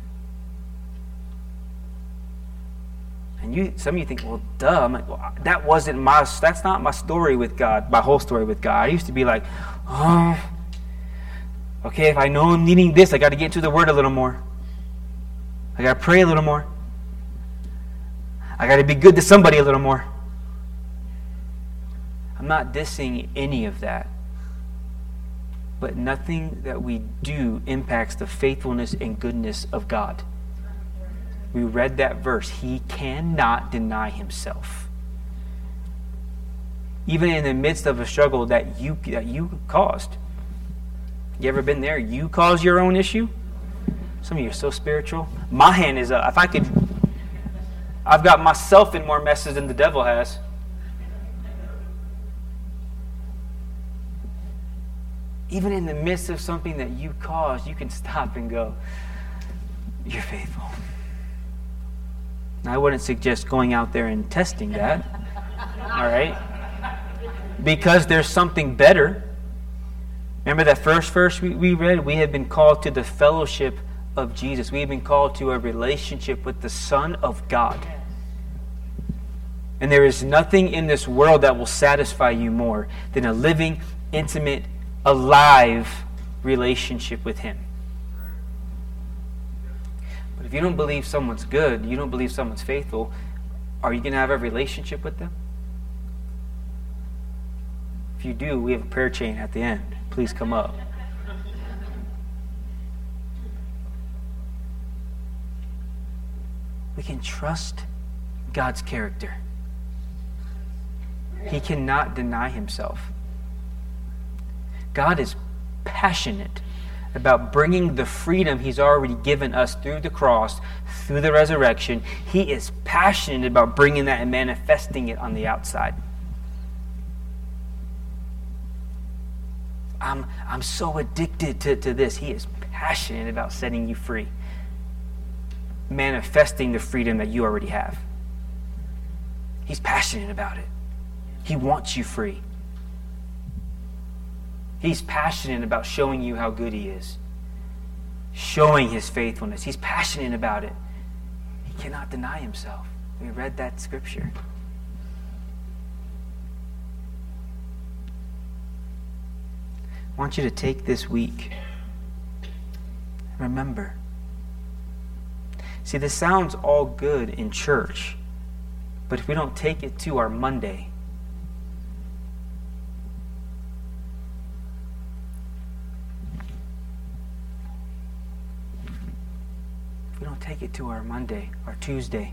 And some of you think, well, duh. I'm like, well, that's not my story with God, my whole story with God. I used to be like, okay, if I know I'm needing this, I got to get into the Word a little more. I got to pray a little more. I got to be good to somebody a little more. I'm not dissing any of that. But nothing that we do impacts the faithfulness and goodness of God. We read that verse. He cannot deny Himself. even in the midst of a struggle that you caused. You ever been there? You caused your own issue? Some of you are so spiritual. My hand is up. If I could, I've got myself in more messes than the devil has. Even in the midst of something that you caused, you can stop and go, you're faithful. Now, I wouldn't suggest going out there and testing that. All right? Because there's something better. Remember that first verse we read? We have been called to the fellowship of Jesus. We have been called to a relationship with the Son of God. And there is nothing in this world that will satisfy you more than a living, intimate, alive relationship with Him. But if you don't believe someone's good, you don't believe someone's faithful, are you going to have a relationship with them? If you do, we have a prayer chain at the end. Please come up. We can trust God's character. He cannot deny Himself. God is passionate about bringing the freedom He's already given us through the cross, through the resurrection. He is passionate about bringing that and manifesting it on the outside. I'm so addicted to this. He is passionate about setting you free, manifesting the freedom that you already have. He's passionate about it. He wants you free. He's passionate about showing you how good He is, showing His faithfulness. He's passionate about it. He cannot deny Himself. We read that scripture. I want you to take this week. Remember. See, this sounds all good in church, but if we don't take it to our Monday, take it to our Monday, our Tuesday.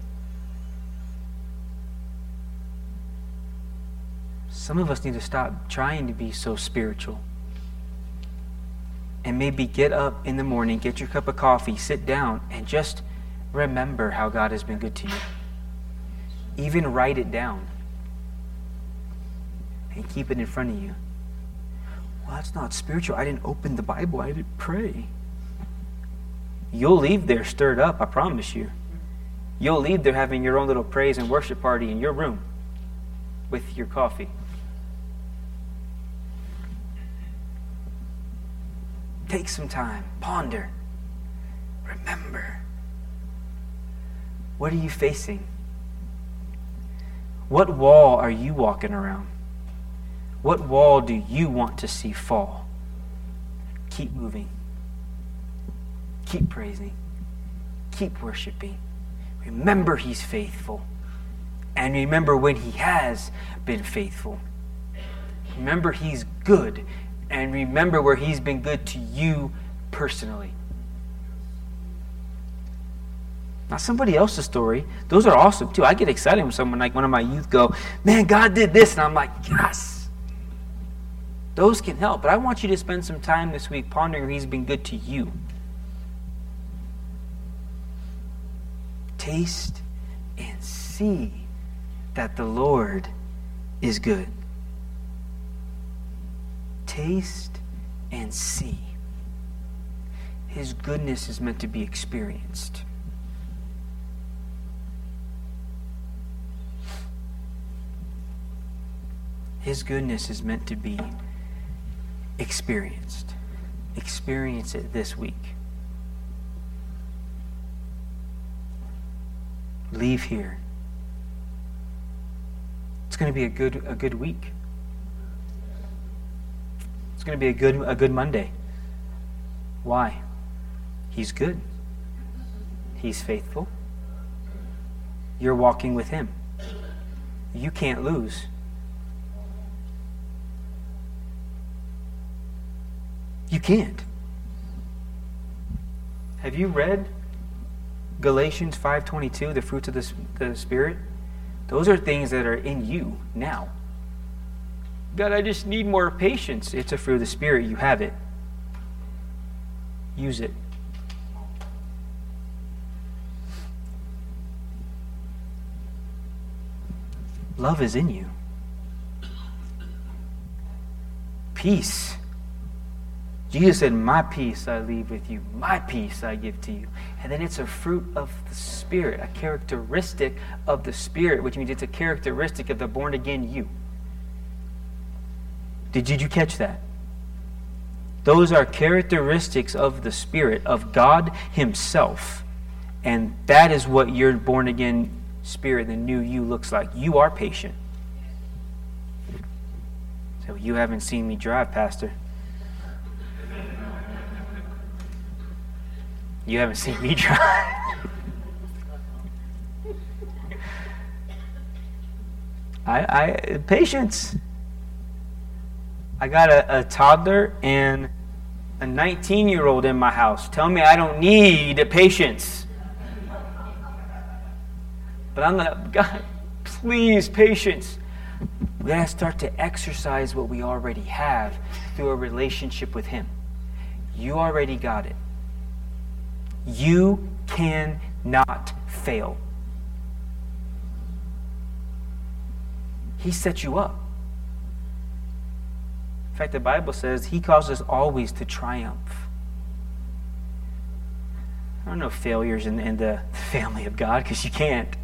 Some of us need to stop trying to be so spiritual. And maybe get up in the morning, get your cup of coffee, sit down, and just remember how God has been good to you. Even write it down. And keep it in front of you. Well, that's not spiritual. I didn't open the Bible. I didn't pray. You'll leave there stirred up, I promise you. You'll leave there having your own little praise and worship party in your room with your coffee. Take some time. Ponder. Remember. What are you facing? What wall are you walking around? What wall do you want to see fall? Keep moving. Keep praising. Keep worshiping. Remember He's faithful. And remember when He has been faithful. Remember He's good. And remember where He's been good to you personally. Not somebody else's story. Those are awesome too. I get excited when someone like one of my youth go, man, God did this. And I'm like, yes. Those can help. But I want you to spend some time this week pondering where He's been good to you. Taste and see that the Lord is good. Taste and see. His goodness is meant to be experienced. His goodness is meant to be experienced. Experience it this week. Leave here. It's going to be a good week. It's going to be a good Monday. Why? He's good. He's faithful. You're walking with Him. You can't lose. You can't. Have you read Galatians 5:22, the fruits of the Spirit? Those are things that are in you now. God, I just need more patience. It's a fruit of the Spirit. You have it. Use it. Love is in you. Peace. Jesus said, my peace I leave with you. My peace I give to you. And then it's a fruit of the Spirit, a characteristic of the Spirit, which means it's a characteristic of the born-again you. Did you catch that? Those are characteristics of the Spirit, of God Himself. And that is what your born-again Spirit, the new you, looks like. You are patient. So you haven't seen me drive, Pastor. You haven't seen me drive. Patience. I got a toddler and a 19-year-old in my house. Tell me I don't need patience. But I'm like, God, please, patience. We got to start to exercise what we already have through a relationship with Him. You already got it. You cannot fail. He set you up. In fact, the Bible says He causes us always to triumph. I don't know failures in the family of God, because you can't.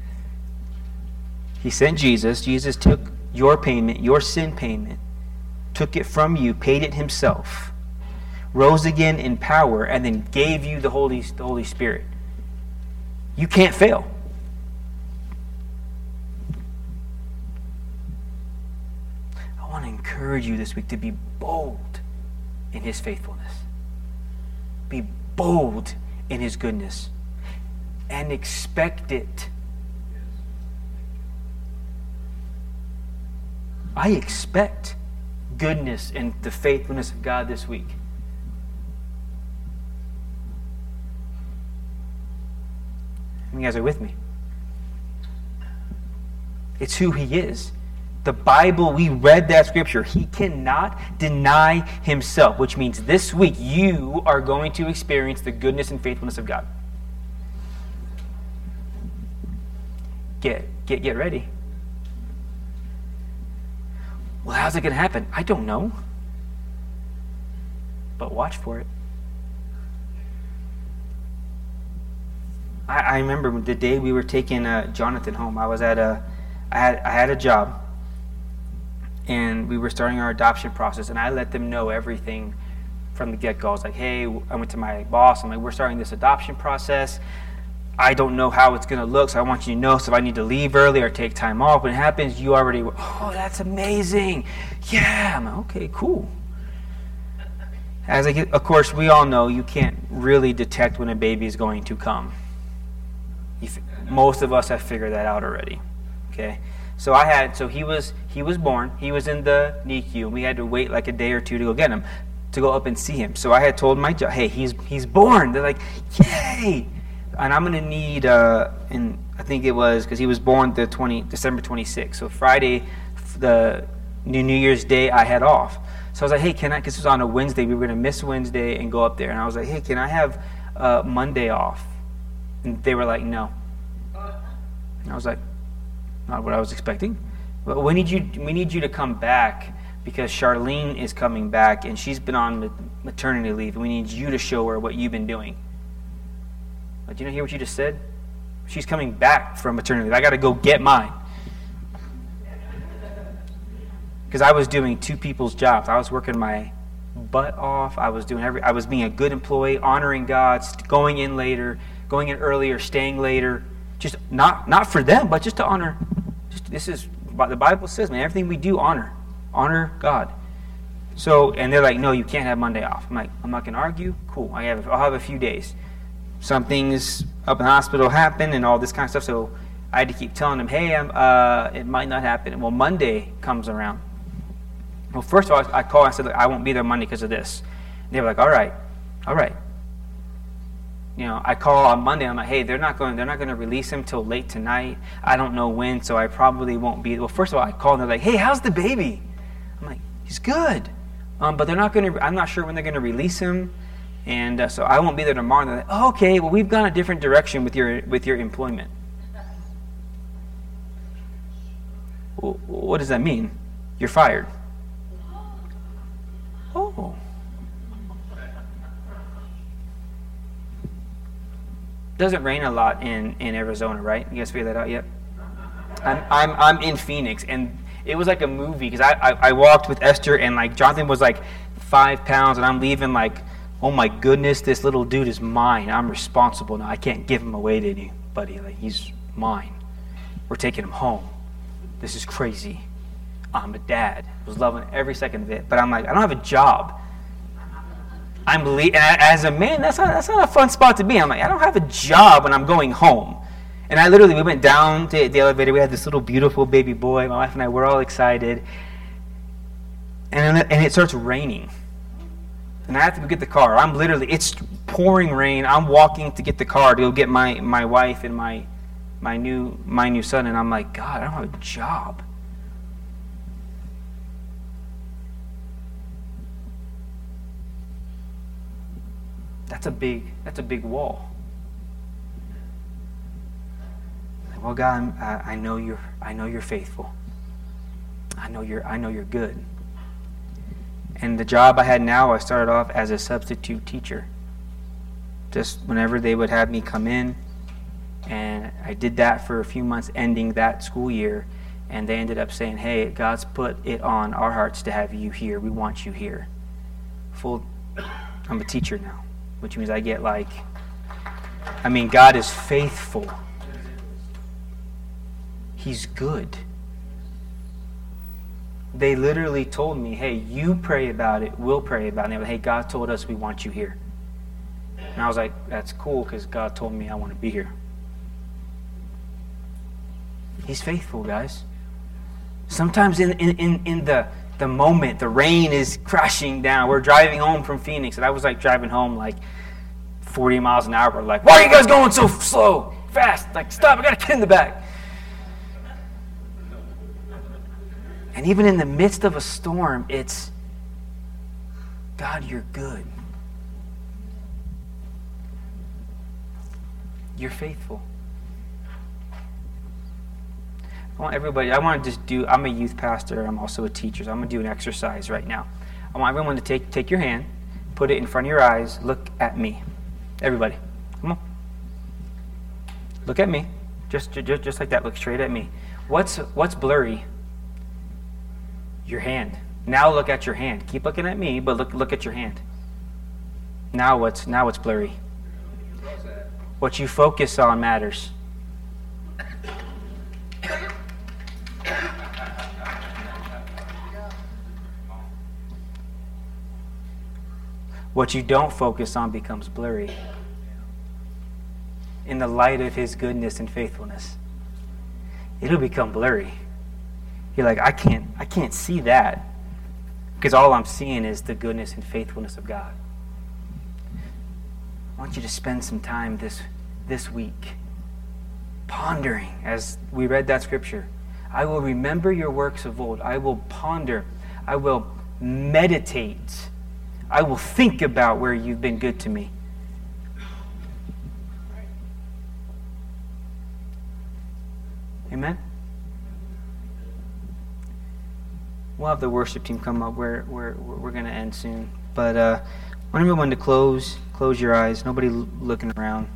He sent Jesus. Jesus took your payment, your sin payment, took it from you, paid it Himself, rose again in power, and then gave you the Holy Spirit. You can't fail. I want to encourage you this week to be bold in His faithfulness. Be bold in His goodness. And expect it. I expect goodness and the faithfulness of God this week. You guys are with me. It's who He is. The Bible, we read that scripture. He cannot deny Himself, which means this week you are going to experience the goodness and faithfulness of God. Get ready. Well, how's it going to happen? I don't know. But watch for it. I remember the day we were taking Jonathan home. I had a job, and we were starting our adoption process, and I let them know everything from the get-go. I was like, hey, I went to my boss. I'm like, we're starting this adoption process. I don't know how it's going to look, so I want you to know. So if I need to leave early or take time off, when it happens, you already, oh, that's amazing. Yeah, I'm like, okay, cool. Of course, we all know you can't really detect when a baby is going to come. Most of us have figured that out already. Okay, so he was born. He was in the NICU, and we had to wait like a day or two to go get him, to go up and see him. So I had told my job, hey, he's born. They're like, yay! And I'm gonna need, and I think it was because he was born December 26th. So Friday, the New Year's Day, I had off. So I was like, hey, can I? Because it was on a Wednesday. We were gonna miss Wednesday and go up there. And I was like, hey, can I have Monday off? And they were like, no. And I was like, not what I was expecting. But we need you to come back because Charlene is coming back and she's been on maternity leave. And we need you to show her what you've been doing. But you know, hear what you just said? She's coming back from maternity leave. I got to go get mine. Because I was doing two people's jobs. I was working my butt off. I was being a good employee, honoring God, going in later, going in earlier, staying later. Just not for them, but just to honor. This is what the Bible says, man. Everything we do, honor God. So, and they're like, no, you can't have Monday off. I'm like, I'm not going to argue. Cool. I'll have a few days. Some things up in the hospital happen and all this kind of stuff. So I had to keep telling them, hey, it might not happen. Well, Monday comes around. Well, first of all, I called and I said, I won't be there Monday because of this. And they were like, all right. You know, I call on Monday. I'm like, hey, they're not going to release him till late tonight. I don't know when, so I probably won't be. Well, first of all, I called and they're like, hey, how's the baby? I'm like, he's good. But they're not going to, I'm not sure when they're going to release him. And so I won't be there tomorrow. And they're like, oh, okay, well, we've gone a different direction with your employment. Well, what does that mean? You're fired. Oh. Doesn't rain a lot in Arizona, right? You guys figure that out yet? I'm in Phoenix, and it was like a movie because I walked with Esther, and like Jonathan was like 5 pounds, and I'm leaving like, oh my goodness, this little dude is mine. I'm responsible now. I can't give him away to anybody. Like, he's mine. We're taking him home. This is crazy. I'm a dad. I was loving every second of it, but I'm like, I don't have a job. And as a man, that's not a fun spot to be. I'm like, I don't have a job when I'm going home. And we went down to the elevator. We had this little beautiful baby boy. My wife and I were all excited. And it starts raining. And I have to go get the car. It's pouring rain. I'm walking to get the car to go get my wife and my new son. And I'm like, God, I don't have a job. That's a big wall. Well, God, I know you're faithful. I know you're good. And the job I had now, I started off as a substitute teacher. Just whenever they would have me come in, and I did that for a few months, ending that school year. And they ended up saying, "Hey, God's put it on our hearts to have you here. We want you here." I'm a teacher now, which means I get God is faithful. He's good. They literally told me, hey, you pray about it, we'll pray about it. And they were like, hey, God told us we want you here. And I was like, that's cool because God told me I want to be here. He's faithful, guys. Sometimes in the moment, the rain is crashing down. We're driving home from Phoenix, and I was driving home 40 miles an hour. We're like, why are you guys going so slow, fast? Stop, I got a kid in the back. And even in the midst of a storm, it's, God, you're good. You're faithful. I'm a youth pastor, I'm also a teacher, so I'm going to do an exercise right now. I want everyone to take your hand, put it in front of your eyes, look at me. Everybody, come on. Look at me. Just like that, look straight at me. What's blurry? Your hand. Now look at your hand. Keep looking at me, but look at your hand. Now what's blurry? What you focus on matters. What you don't focus on becomes blurry. In the light of His goodness and faithfulness, it'll become blurry. You're like, I can't see that because all I'm seeing is the goodness and faithfulness of God. I want you to spend some time this week pondering as we read that scripture. I will remember your works of old. I will ponder. I will meditate. I will think about where you've been good to me. Amen? We'll have the worship team come up. We're going to end soon. But I want everyone to close your eyes. Nobody looking around.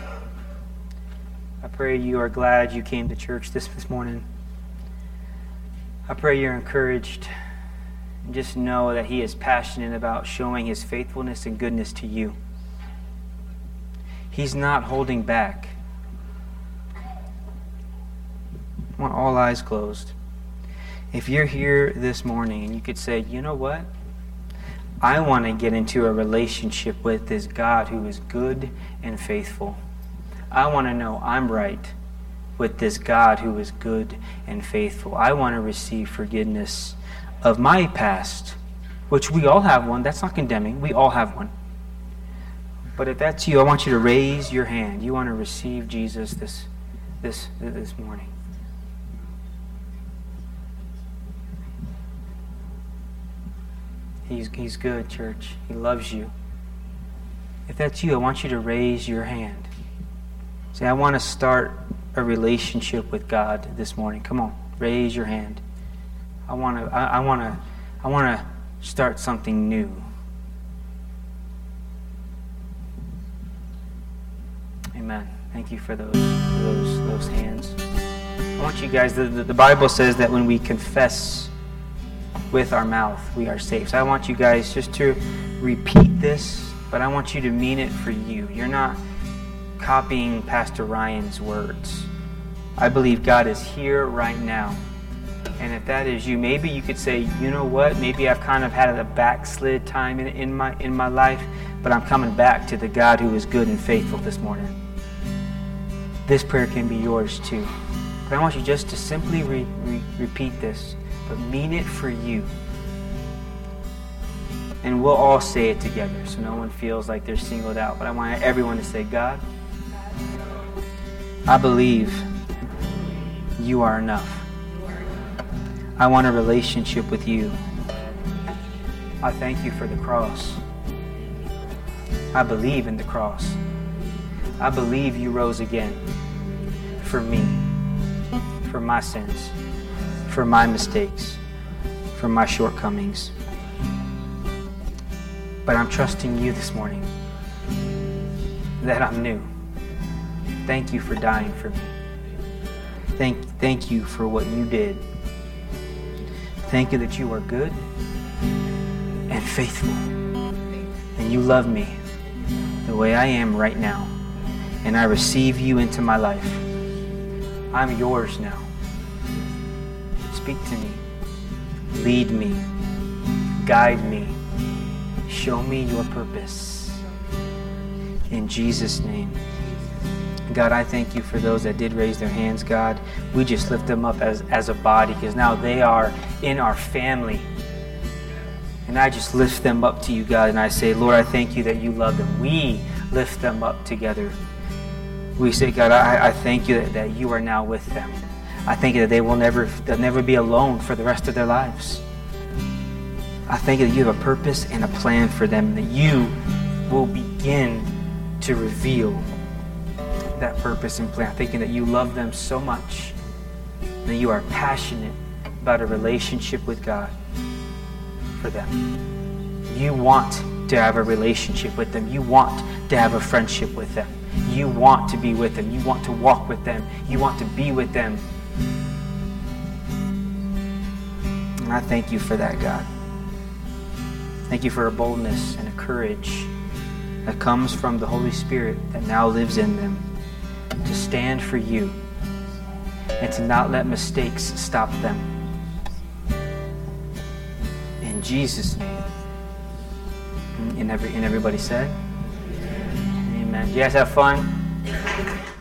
I pray you are glad you came to church this morning. I pray you're encouraged. And just know that He is passionate about showing His faithfulness and goodness to you. He's not holding back. I want all eyes closed. If you're here this morning and you could say, you know what? I want to get into a relationship with this God who is good and faithful. I want to know I'm right with this God who is good and faithful. I want to receive forgiveness of my past, which we all have one. That's not condemning. We all have one. But if that's you, I want you to raise your hand. You want to receive Jesus this morning. He's good, church. He loves you. If that's you, I want you to raise your hand. Say, I want to start a relationship with God this morning. Come on, raise your hand. I want to start something new. Amen. Thank you for those hands. I want you guys, the Bible says that when we confess with our mouth, we are saved. So I want you guys just to repeat this, but I want you to mean it for you. You're not copying Pastor Ryan's words. I believe God is here right now. And if that is you, maybe you could say, you know what, maybe I've kind of had a backslid time in my life, but I'm coming back to the God who is good and faithful this morning. This prayer can be yours too. But I want you just to simply repeat this, but mean it for you. And we'll all say it together so no one feels like they're singled out. But I want everyone to say, God, I believe you are enough. I want a relationship with you. I thank you for the cross. I believe in the cross. I believe you rose again for me, for my sins, for my mistakes, for my shortcomings. But I'm trusting you this morning that I'm new. Thank you for dying for me. Thank you for what you did. Thank you that you are good and faithful. And you love me the way I am right now. And I receive you into my life. I'm yours now. Speak to me. Lead me. Guide me. Show me your purpose. In Jesus' name. God, I thank you for those that did raise their hands, God. We just lift them up as a body because now they are in our family. And I just lift them up to you, God, and I say, Lord, I thank you that you love them. We lift them up together. We say, God, I thank you that you are now with them. I thank you that they'll never be alone for the rest of their lives. I thank you that you have a purpose and a plan for them, and that you will begin to reveal that purpose and plan. I thank you that you love them so much, that you are passionate about a relationship with God for them. You want to have a relationship with them. You want to have a friendship with them. You want to be with them. You want to walk with them. You want to be with them. And I thank you for that, God. Thank you for a boldness and a courage that comes from the Holy Spirit that now lives in them to stand for you and to not let mistakes stop them. In Jesus' name. And everybody said? Amen. Do you guys have fun?